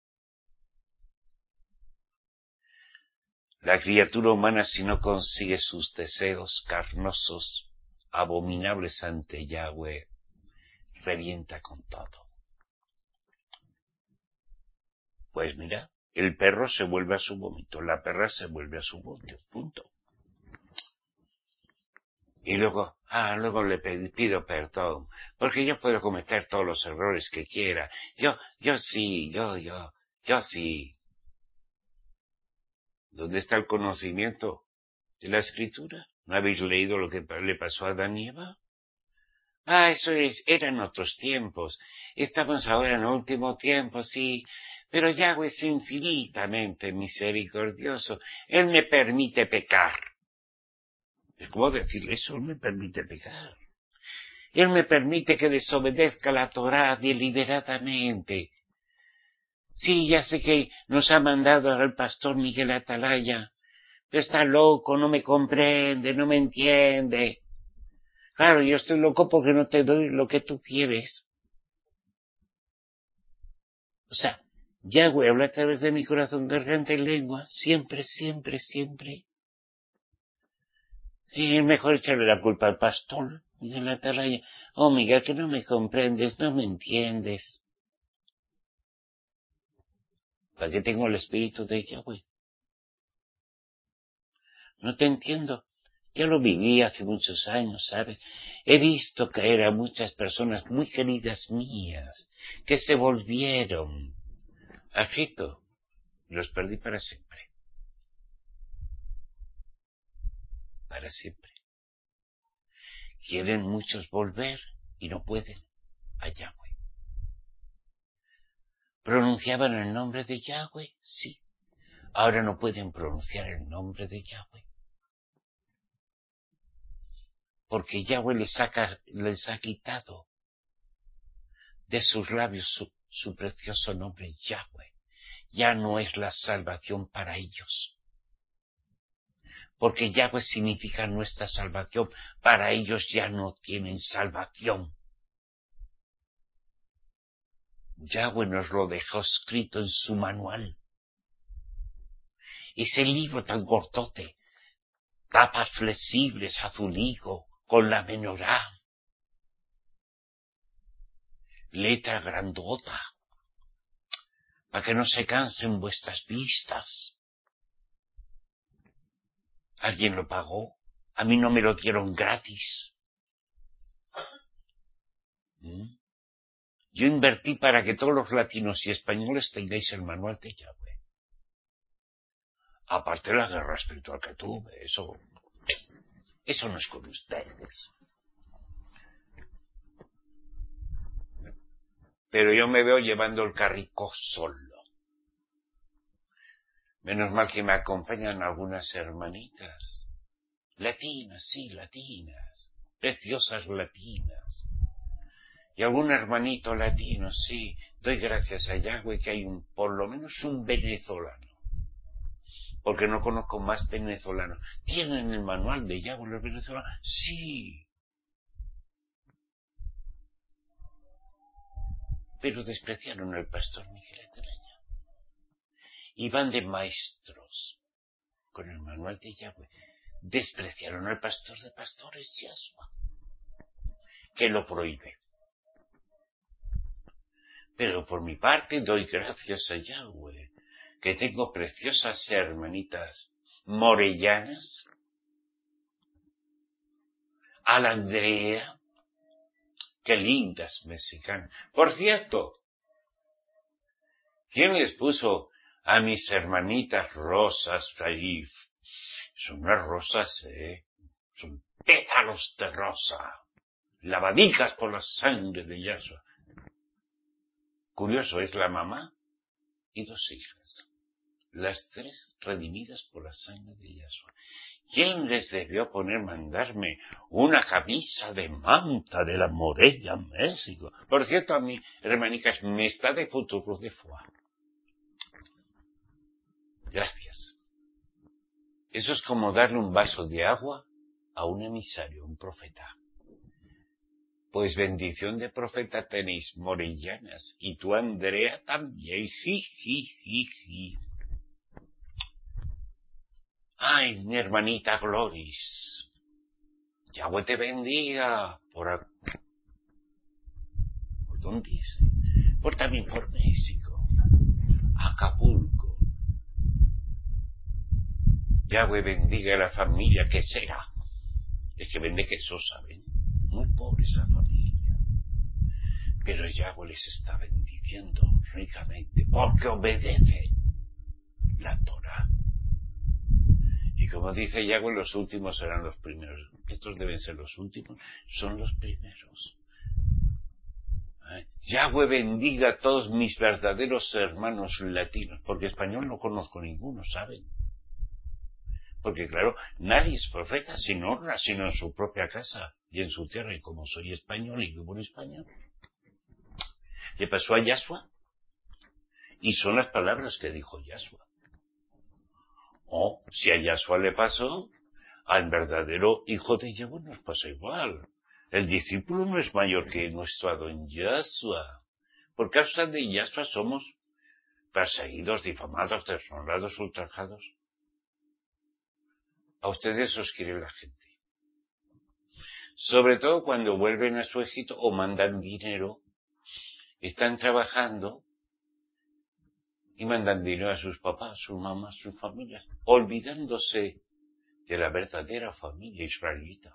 La criatura humana, si no consigue sus deseos carnosos, abominables ante Yahweh, revienta con todo. Pues mira, el perro se vuelve a su vómito, la perra se vuelve a su vómito, punto. Y luego, ah, luego le pido perdón, porque yo puedo cometer todos los errores que quiera. Yo, yo sí, yo, yo, yo sí. ¿Dónde está el conocimiento de la Escritura? ¿No habéis leído lo que le pasó a Adán y Eva? Ah, eso es, eran otros tiempos. Estamos ahora en el último tiempo, sí. Pero Yahweh es infinitamente misericordioso. Él me permite pecar. Es como decirle, eso me permite pecar. Él me permite que desobedezca la Torá deliberadamente. Sí, ya sé que nos ha mandado al pastor Miguel Atalaya, pero está loco, no me comprende, no me entiende. Claro, yo estoy loco porque no te doy lo que tú quieres. O sea, Yahweh habla a través de mi corazón, garganta y lengua, siempre, siempre, siempre. Y es mejor echarle la culpa al pastor Miguel Atalaya. Oh, Miguel, que no me comprendes, no me entiendes. ¿Para qué tengo el espíritu de Yahweh? No te entiendo. Yo lo viví hace muchos años, ¿sabes? He visto caer a muchas personas muy queridas mías, que se volvieron a Egipto. Los perdí para siempre. Para siempre. Quieren muchos volver y no pueden a Yahweh. ¿Pronunciaban el nombre de Yahweh? Sí. Ahora no pueden pronunciar el nombre de Yahweh. Porque Yahweh les ha, les ha quitado de sus labios su, su precioso nombre, Yahweh. Ya no es la salvación para ellos. Porque Yahweh significa nuestra salvación. Para ellos ya no tienen salvación. Yahweh nos lo dejó escrito en su manual. Ese libro tan cortote, tapas flexibles, azul higo, con la menorá. Letra grandota, para que no se cansen vuestras vistas. Alguien lo pagó, a mí no me lo dieron gratis. ¿Mm? Yo invertí para que todos los latinos y españoles tengáis el manual de Yahweh. Aparte de la guerra espiritual que tuve, eso, eso no es con ustedes. Pero yo me veo llevando el carrico solo. Menos mal que me acompañan algunas hermanitas. Latinas, sí, latinas. Preciosas latinas. Y algún hermanito latino, sí. Doy gracias a Yahweh que hay un, por lo menos un venezolano. Porque no conozco más venezolanos. ¿Tienen el manual de Yahweh los venezolanos? Sí. Pero despreciaron al pastor Miguel Atalaya. Y van de maestros con el manual de Yahweh. Despreciaron al pastor de pastores, Yahshua, que lo prohíbe. Pero por mi parte doy gracias a Yahweh, que tengo preciosas hermanitas morellanas, a la Andrea, Qué lindas mexicanas. Por cierto, ¿quién les puso a mis hermanitas rosas ahí? Son unas rosas, ¿eh? Son pétalos de rosa, lavadicas por la sangre de Yahshua. Curioso, es la mamá y dos hijas, las tres redimidas por la sangre de Yahshua. ¿Quién les debió poner, mandarme una camisa de manta de la Morella, México? Por cierto, a mi hermanicas, me está de futuro de foie. Gracias. Eso es como darle un vaso de agua a un emisario, un profeta. Pues bendición de profeta tenéis, morellanas, y tú, Andrea, también. Ji, ji, ji, ji. Ay, mi hermanita Gloris, Yahweh te bendiga. Por, a... ¿Por dónde dice? Por también por México, Acapulco. Yahweh bendiga a la familia que será. Es que vende queso, ¿saben? Muy pobre esa familia. Pero Yahweh les está bendiciendo ricamente porque obedece la Torah. Y como dice Yahweh, los últimos serán los primeros. Estos deben ser los últimos, son los primeros. ¿Eh? Yahweh bendiga a todos mis verdaderos hermanos latinos, porque español no conozco ninguno, ¿saben? Porque claro, nadie es profeta sin honra, sino en su propia casa y en su tierra. Y como soy español y vivo en España, le pasó a Yahshua. Y son las palabras que dijo Yahshua. O, si a Yahshua le pasó, al verdadero hijo de Yahweh nos pasa igual. El discípulo no es mayor que nuestro Adón Yahshua. Por causa de Yahshua somos perseguidos, difamados, deshonrados, ultrajados. A ustedes os quiere la gente. Sobre todo cuando vuelven a su Egipto o mandan dinero, están trabajando y mandan dinero a sus papás, sus mamás, sus familias, olvidándose de la verdadera familia israelita,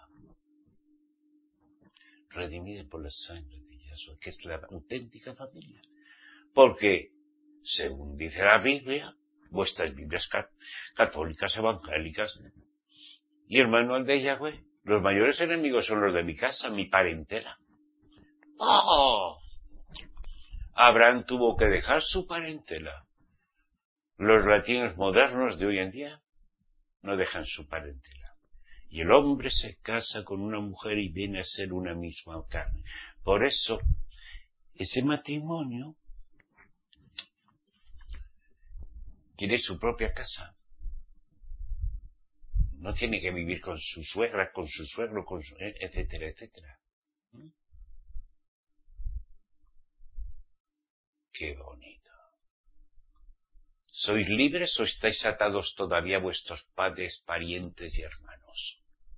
redimida por la sangre de Yahshua, que es la auténtica familia. Porque, según dice la Biblia, vuestras Biblias católicas, evangélicas, y el manual de Yahweh, los mayores enemigos son los de mi casa, mi parentela. ¡Oh! Abraham tuvo que dejar su parentela. Los latinos modernos de hoy en día no dejan su parentela. Y el hombre se casa con una mujer y viene a ser una misma carne. Por eso, ese matrimonio quiere su propia casa. No tiene que vivir con su suegra, con su suegro, con su, etcétera, etcétera. ¿Mm? Qué bonito. ¿Sois libres o estáis atados todavía a vuestros padres, parientes y hermanos?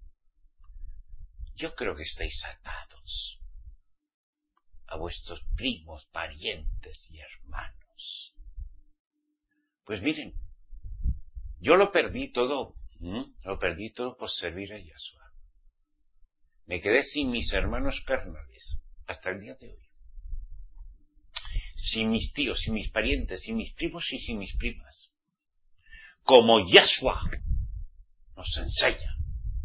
Yo creo que estáis atados a vuestros primos, parientes y hermanos. Pues miren, yo lo perdí todo, ¿Mm? lo perdí todo por servir a Yahshua. Me quedé sin mis hermanos carnales hasta el día de hoy. Sin mis tíos, sin mis parientes, sin mis primos y sin mis primas. Como Yahshua nos enseña.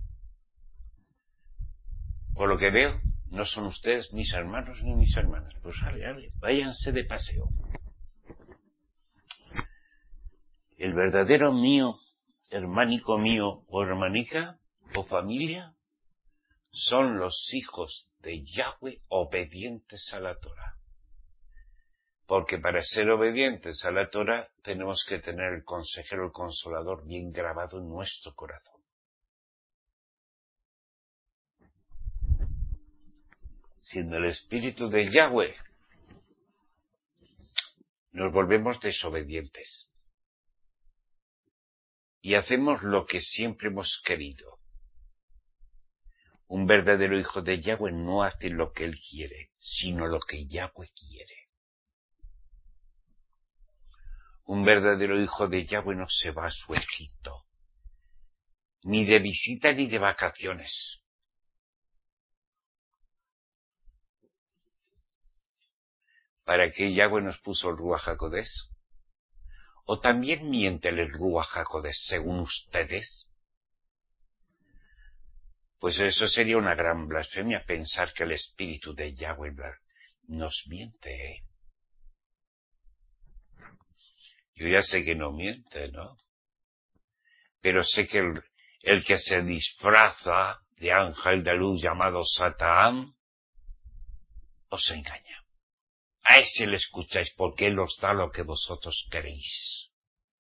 Por lo que veo, no son ustedes mis hermanos ni mis hermanas. Pues vale, vale, váyanse de paseo. El verdadero mío, hermánico mío o hermanica o familia, son los hijos de Yahweh obedientes a la Torah. Porque para ser obedientes a la Torah tenemos que tener el consejero, el consolador bien grabado en nuestro corazón. Siendo el espíritu de Yahweh, nos volvemos desobedientes. Y hacemos lo que siempre hemos querido. Un verdadero hijo de Yahweh no hace lo que él quiere, sino lo que Yahweh quiere. Un verdadero hijo de Yahweh no se va a su Egipto, ni de visita ni de vacaciones. ¿Para qué Yahweh nos puso el Ruach HaKodesh? ¿O también miente el Ruach HaKodesh según ustedes? Pues eso sería una gran blasfemia, pensar que el Espíritu de Yahweh nos miente, ¿eh? Yo ya sé que no miente, ¿no? Pero sé que el, el que se disfraza de ángel de luz llamado Satán, os engaña. A ese le escucháis porque él os da lo que vosotros queréis.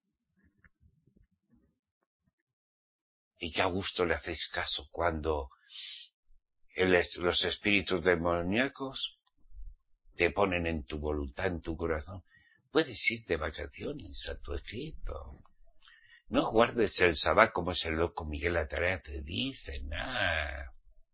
Y qué a gusto le hacéis caso cuando el, los espíritus demoníacos te ponen en tu voluntad, en tu corazón. Puedes ir de vacaciones a tu Egipto. No guardes el sabbat como ese loco Miguel Atarea te dice, nada.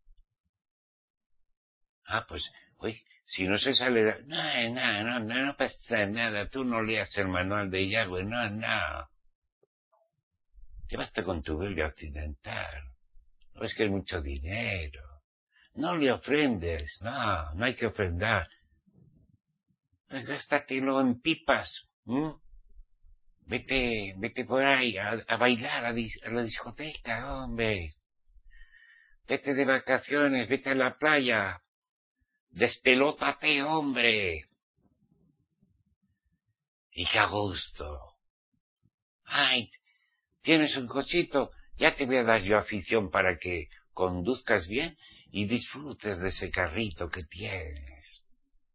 Ah, pues, oye, si no se sale, no, no, no, no, no pasa nada, tú no leas el manual de Yahweh, no, no. Te basta con tu Biblia occidental. No es que es mucho dinero. No le ofrendes, no, no hay que ofrendar. Pues gástatelo en pipas, ¿m? Vete, vete por ahí a, a bailar a, dis, a la discoteca, hombre. Vete de vacaciones, vete a la playa. Despelótate, hombre. Y qué a gusto. Ay, tienes un cochito, ya te voy a dar yo afición para que conduzcas bien y disfrutes de ese carrito que tienes.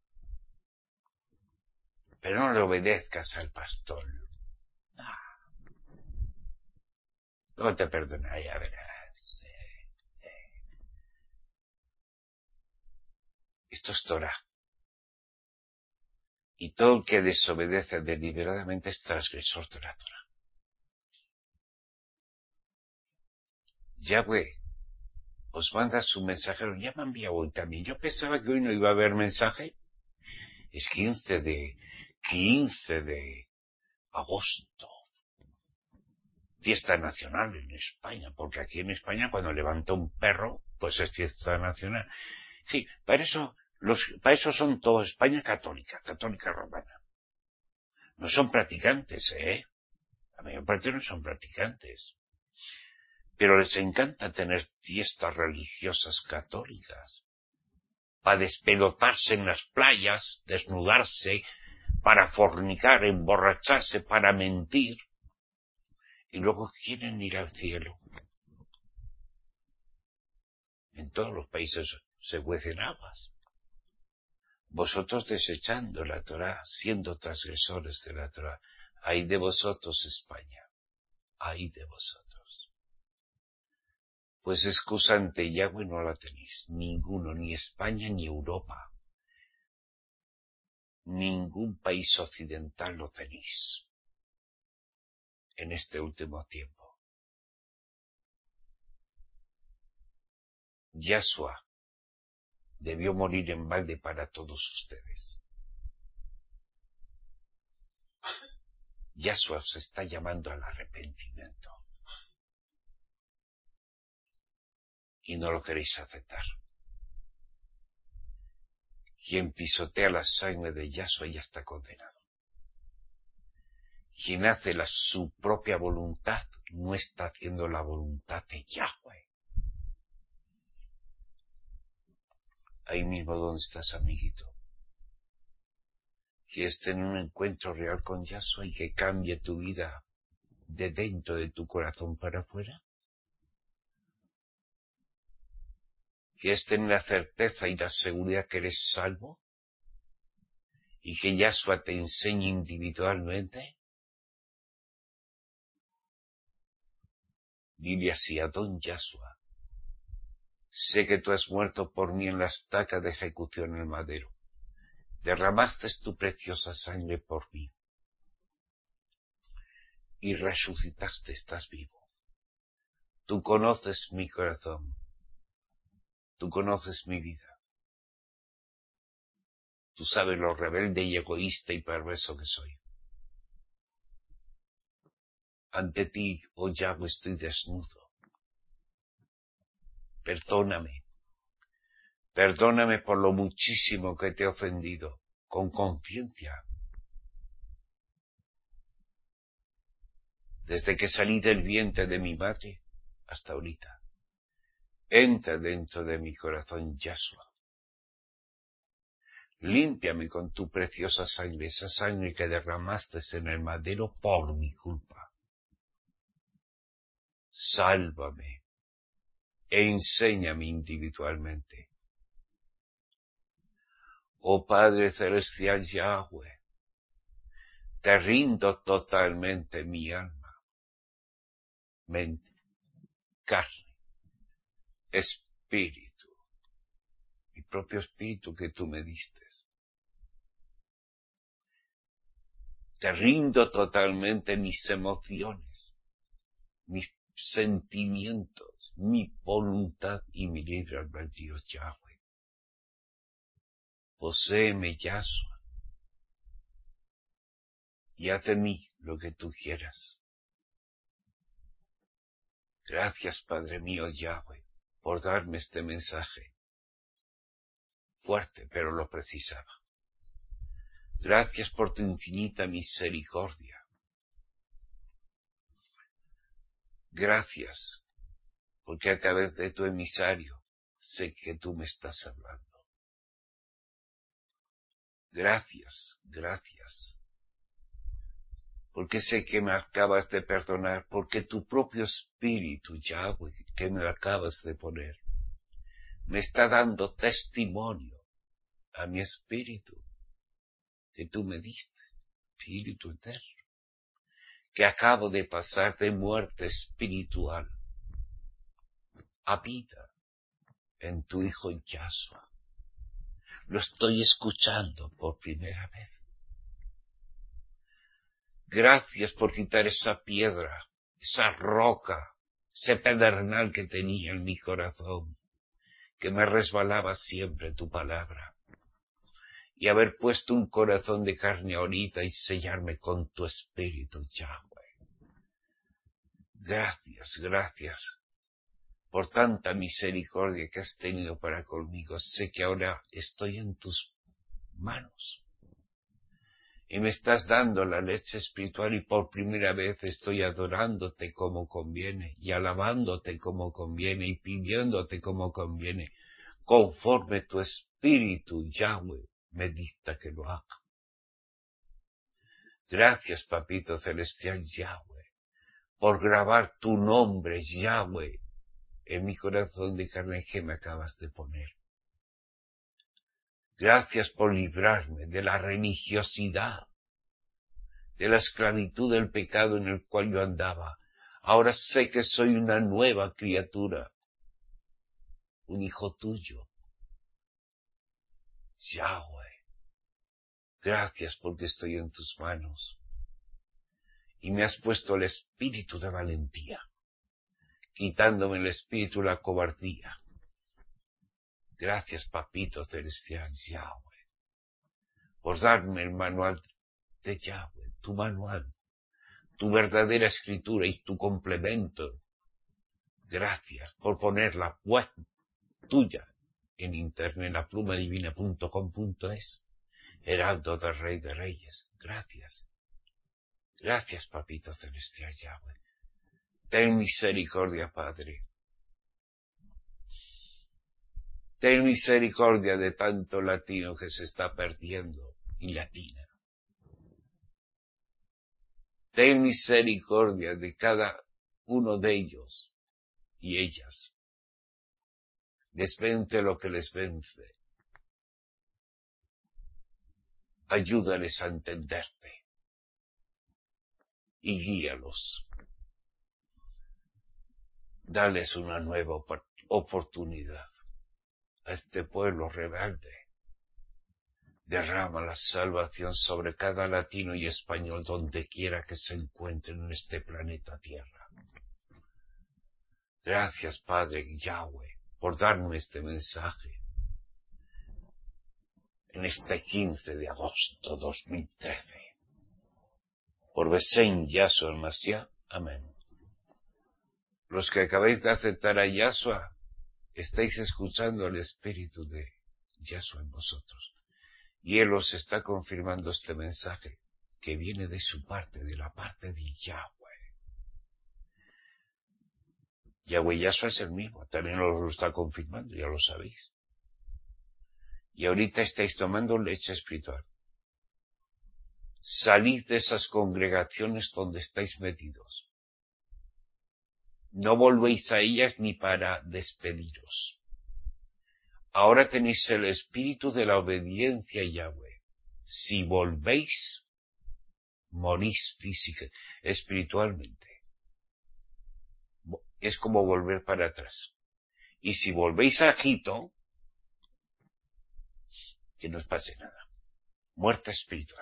Pero no le obedezcas al pastor. Ah. No te perdonaré, ya verás. Eh, eh. Esto es Torah. Y todo el que desobedece deliberadamente es transgresor de la Torah. Yahweh os manda su mensajero. Ya me envía hoy también. Yo pensaba que hoy no iba a haber mensaje. Es quince de, quince de agosto. Fiesta nacional en España, porque aquí en España cuando levanta un perro, pues es fiesta nacional. Sí, para eso, los, para eso son todos España católica, católica romana. No son practicantes, ¿eh? La mayor parte no son practicantes. Pero les encanta tener fiestas religiosas católicas. Para despelotarse en las playas, desnudarse, para fornicar, emborracharse, para mentir. Y luego quieren ir al cielo. En todos los países se cuecen habas. Vosotros desechando la Torá, siendo transgresores de la Torá. Ay de vosotros, España. Ay de vosotros. Pues excusa ante Yahweh no la tenéis. Ninguno, ni España ni Europa. Ningún país occidental lo tenéis. En este último tiempo. Yahshua debió morir en balde para todos ustedes. Yahshua os está llamando al arrepentimiento. Y no lo queréis aceptar. Quien pisotea la sangre de Yahshua ya está condenado. Quien hace la, su propia voluntad no está haciendo la voluntad de Yahweh. Ahí mismo donde estás, amiguito. Quieres tener un encuentro real con Yahshua y que cambie tu vida de dentro de tu corazón para afuera. ¿Quieres tener la certeza y la seguridad que eres salvo? ¿Y que Yahshua te enseñe individualmente? Dile así a don Yahshua. Sé que tú has muerto por mí en la estaca de ejecución en el madero. Derramaste tu preciosa sangre por mí. Y resucitaste, estás vivo. Tú conoces mi corazón. Tú conoces mi vida. Tú sabes lo rebelde y egoísta y perverso que soy. Ante ti, oh Yahweh, estoy desnudo. Perdóname. Perdóname por lo muchísimo que te he ofendido. con conciencia. Desde que salí del vientre de mi madre hasta ahorita. Entra dentro de mi corazón, Yahshua. Límpiame con tu preciosa sangre, esa sangre que derramaste en el madero por mi culpa. Sálvame e enséñame individualmente. Oh Padre Celestial Yahweh, te rindo totalmente mi alma, mente, carne, espíritu, mi propio espíritu que tú me diste. Te rindo totalmente mis emociones, mis sentimientos, mi voluntad y mi libre albedrío, Yahweh. Poséeme, Yahshua, y haz de mí lo que tú quieras. Gracias, Padre mío, Yahweh, por darme este mensaje. Fuerte, pero lo precisaba. Gracias por tu infinita misericordia. Gracias, porque a través de tu emisario sé que tú me estás hablando. Gracias, gracias, porque sé que me acabas de perdonar, porque tu propio espíritu, Yahweh, que me acabas de poner, me está dando testimonio a mi espíritu que tú me diste, espíritu eterno, que acabo de pasar de muerte espiritual a vida en tu Hijo Yahshua. Lo estoy escuchando por primera vez. Gracias por quitar esa piedra, esa roca, ese pedernal que tenía en mi corazón, que me resbalaba siempre tu palabra, y haber puesto un corazón de carne ahorita y sellarme con tu espíritu, Yahweh. Gracias, gracias por tanta misericordia que has tenido para conmigo. Sé que ahora estoy en tus manos y me estás dando la leche espiritual y por primera vez estoy adorándote como conviene y alabándote como conviene y pidiéndote como conviene, conforme tu espíritu, Yahweh, me dicta que lo haga. Gracias, Papito Celestial Yahweh, por grabar tu nombre, Yahweh, en mi corazón de carne que me acabas de poner. Gracias por librarme de la religiosidad, de la esclavitud del pecado en el cual yo andaba. Ahora sé que soy una nueva criatura, un hijo tuyo. Yahweh, gracias porque estoy en tus manos y me has puesto el espíritu de valentía, quitándome el espíritu de la cobardía. Gracias, Papito Celestial Yahweh, por darme el manual de Yahweh, tu manual, tu verdadera escritura y tu complemento. Gracias por poner la web tuya en internet, la pluma divina punto com punto es, Heraldo del Rey de Reyes. Gracias. Gracias, Papito Celestial Yahweh. Ten misericordia, Padre. Ten misericordia de tanto latino que se está perdiendo y latina. Ten misericordia de cada uno de ellos y ellas. Les vence lo que les vence. Ayúdales a entenderte y guíalos. Dales una nueva oportunidad a este pueblo rebelde. Derrama la salvación sobre cada latino y español donde quiera que se encuentren en este planeta Tierra. Gracias, Padre Yahweh, por darme este mensaje en este quince de agosto de dos mil trece. Por Besén Yahshua el Mashiach. Amén. Los que acabáis de aceptar a Yahshua, estáis escuchando el Espíritu de Yahshua en vosotros. Y Él os está confirmando este mensaje que viene de su parte, de la parte de Yahweh. Yahweh Yahshua es el mismo, también os lo está confirmando, ya lo sabéis. Y ahorita estáis tomando leche espiritual. Salid de esas congregaciones donde estáis metidos. No volvéis a ellas ni para despediros. Ahora tenéis el espíritu de la obediencia a Yahweh. Si volvéis, morís física, espiritualmente. Es como volver para atrás. Y si volvéis a Egipto, que no os pase nada. Muerte espiritual.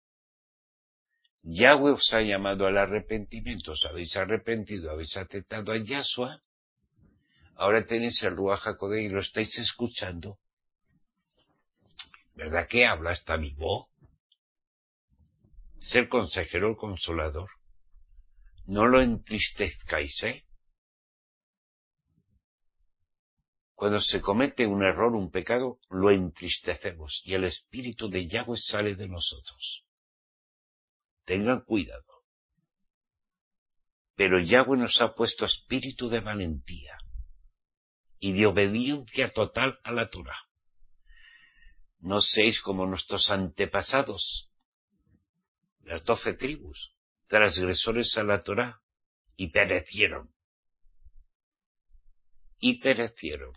Yahweh os ha llamado al arrepentimiento, os habéis arrepentido, habéis aceptado a Yahshua. Ahora tenéis el Ruach HaKodesh y lo estáis escuchando. ¿Verdad que habla? Está vivo. Es el consejero, el consolador. No lo entristezcáis, ¿eh? Cuando se comete un error, un pecado, lo entristecemos y el espíritu de Yahweh sale de nosotros. Tengan cuidado. Pero Yahweh nos ha puesto espíritu de valentía y de obediencia total a la Torah. No seáis como nuestros antepasados, las doce tribus, transgresores a la Torah, y perecieron. Y perecieron.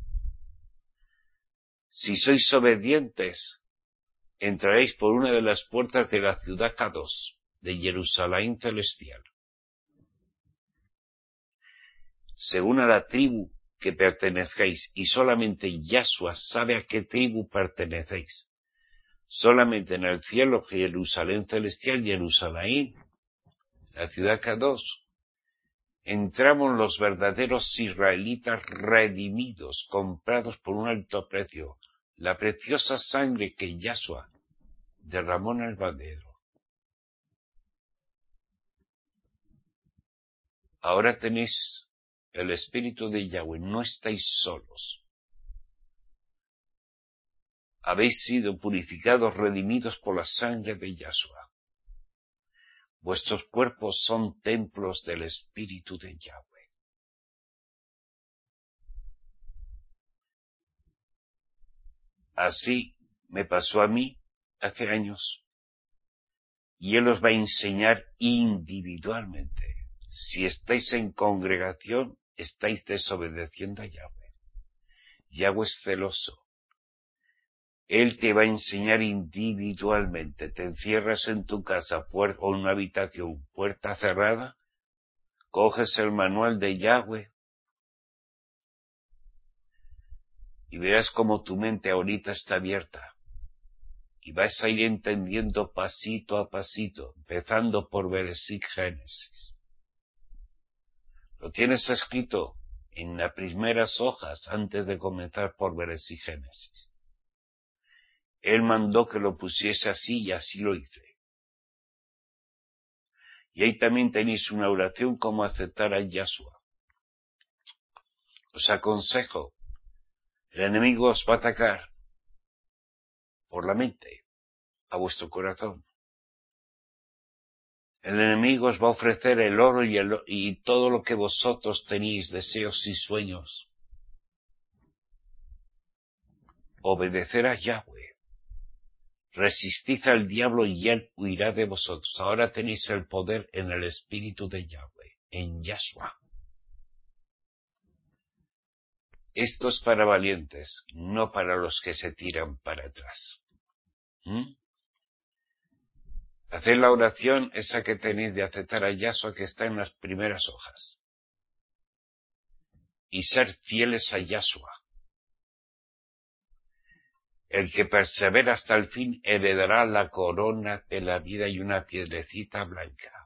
Si sois obedientes, entraréis por una de las puertas de la ciudad Kadosh, de Jerusalén celestial. Según a la tribu que pertenezcáis, y solamente Yahshua sabe a qué tribu pertenecéis. Solamente en el cielo, Jerusalén celestial, Jerusalén, la ciudad Kadosh, entramos los verdaderos israelitas redimidos, comprados por un alto precio, la preciosa sangre que Yahshua derramó en el madero. Ahora tenéis el espíritu de Yahweh, no estáis solos. Habéis sido purificados, redimidos por la sangre de Yahshua. Vuestros cuerpos son templos del espíritu de Yahweh. Así me pasó a mí hace años. Y Él os va a enseñar individualmente. Si estáis en congregación, estáis desobedeciendo a Yahweh. Yahweh es celoso. Él te va a enseñar individualmente. Te encierras en tu casa o en una habitación, puerta cerrada, coges el manual de Yahweh y verás cómo tu mente ahorita está abierta. Y vas a ir entendiendo pasito a pasito, empezando por Bereshit Génesis. Lo tienes escrito en las primeras hojas antes de comenzar por Bereshit Génesis. Él mandó que lo pusiese así y así lo hice. Y ahí también tenéis una oración como aceptar a Yahshua. Os aconsejo, el enemigo os va a atacar por la mente, a vuestro corazón. El enemigo os va a ofrecer el oro y, el, y todo lo que vosotros tenéis, deseos y sueños. Obedecer a Yahweh. Resistid al diablo y él huirá de vosotros. Ahora tenéis el poder en el espíritu de Yahweh, en Yahshua. Esto es para valientes, no para los que se tiran para atrás. ¿Mm? Haced la oración esa que tenéis de aceptar a Yahshua que está en las primeras hojas. Y ser fieles a Yahshua. El que persevera hasta el fin heredará la corona de la vida y una piedrecita blanca.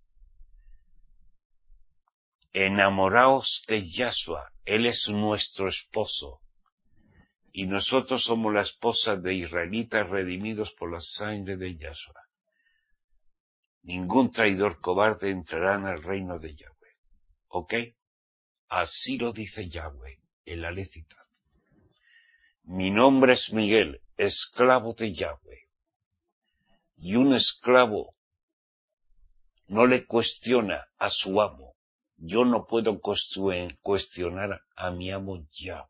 Enamoraos de Yahshua, Él es nuestro esposo. Y nosotros somos la esposa de israelitas redimidos por la sangre de Yahshua. Ningún traidor cobarde entrará en el reino de Yahweh. ¿Ok? Así lo dice Yahweh, el Alecita. Mi nombre es Miguel, esclavo de Yahweh. Y un esclavo no le cuestiona a su amo. Yo no puedo cuestionar a mi amo Yahweh.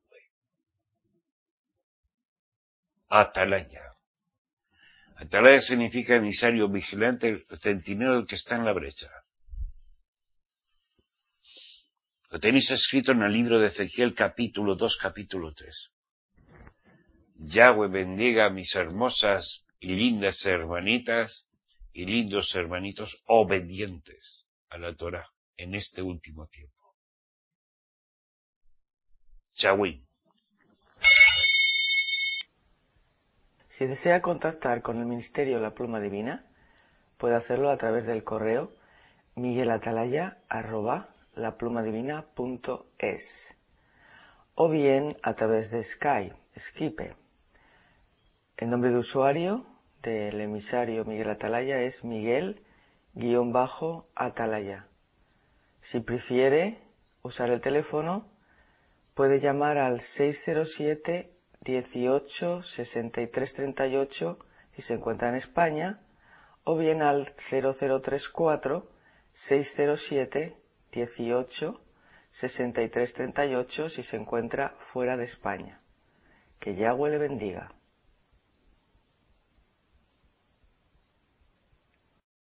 Atalaya. Atalaya significa emisario, vigilante, centinela, el que está en la brecha. Lo tenéis escrito en el libro de Ezequiel, capítulo dos, capítulo tres. Yahweh bendiga a mis hermosas y lindas hermanitas y lindos hermanitos obedientes a la Torah en este último tiempo. Chawin. Si desea contactar con el Ministerio La Pluma Divina, puede hacerlo a través del correo miguelatalaya arroba laplumadivina punto es o bien a través de Skype, Skype. El nombre de usuario del emisario Miguel Atalaya es Miguel-Atalaya. Si prefiere usar el teléfono, puede llamar al seis cero siete, dieciocho, sesenta y tres treinta y ocho si se encuentra en España, o bien al cero cero tres cuatro, seis cero siete, dieciocho, sesenta y tres treinta y ocho si se encuentra fuera de España. Que Yahweh le bendiga.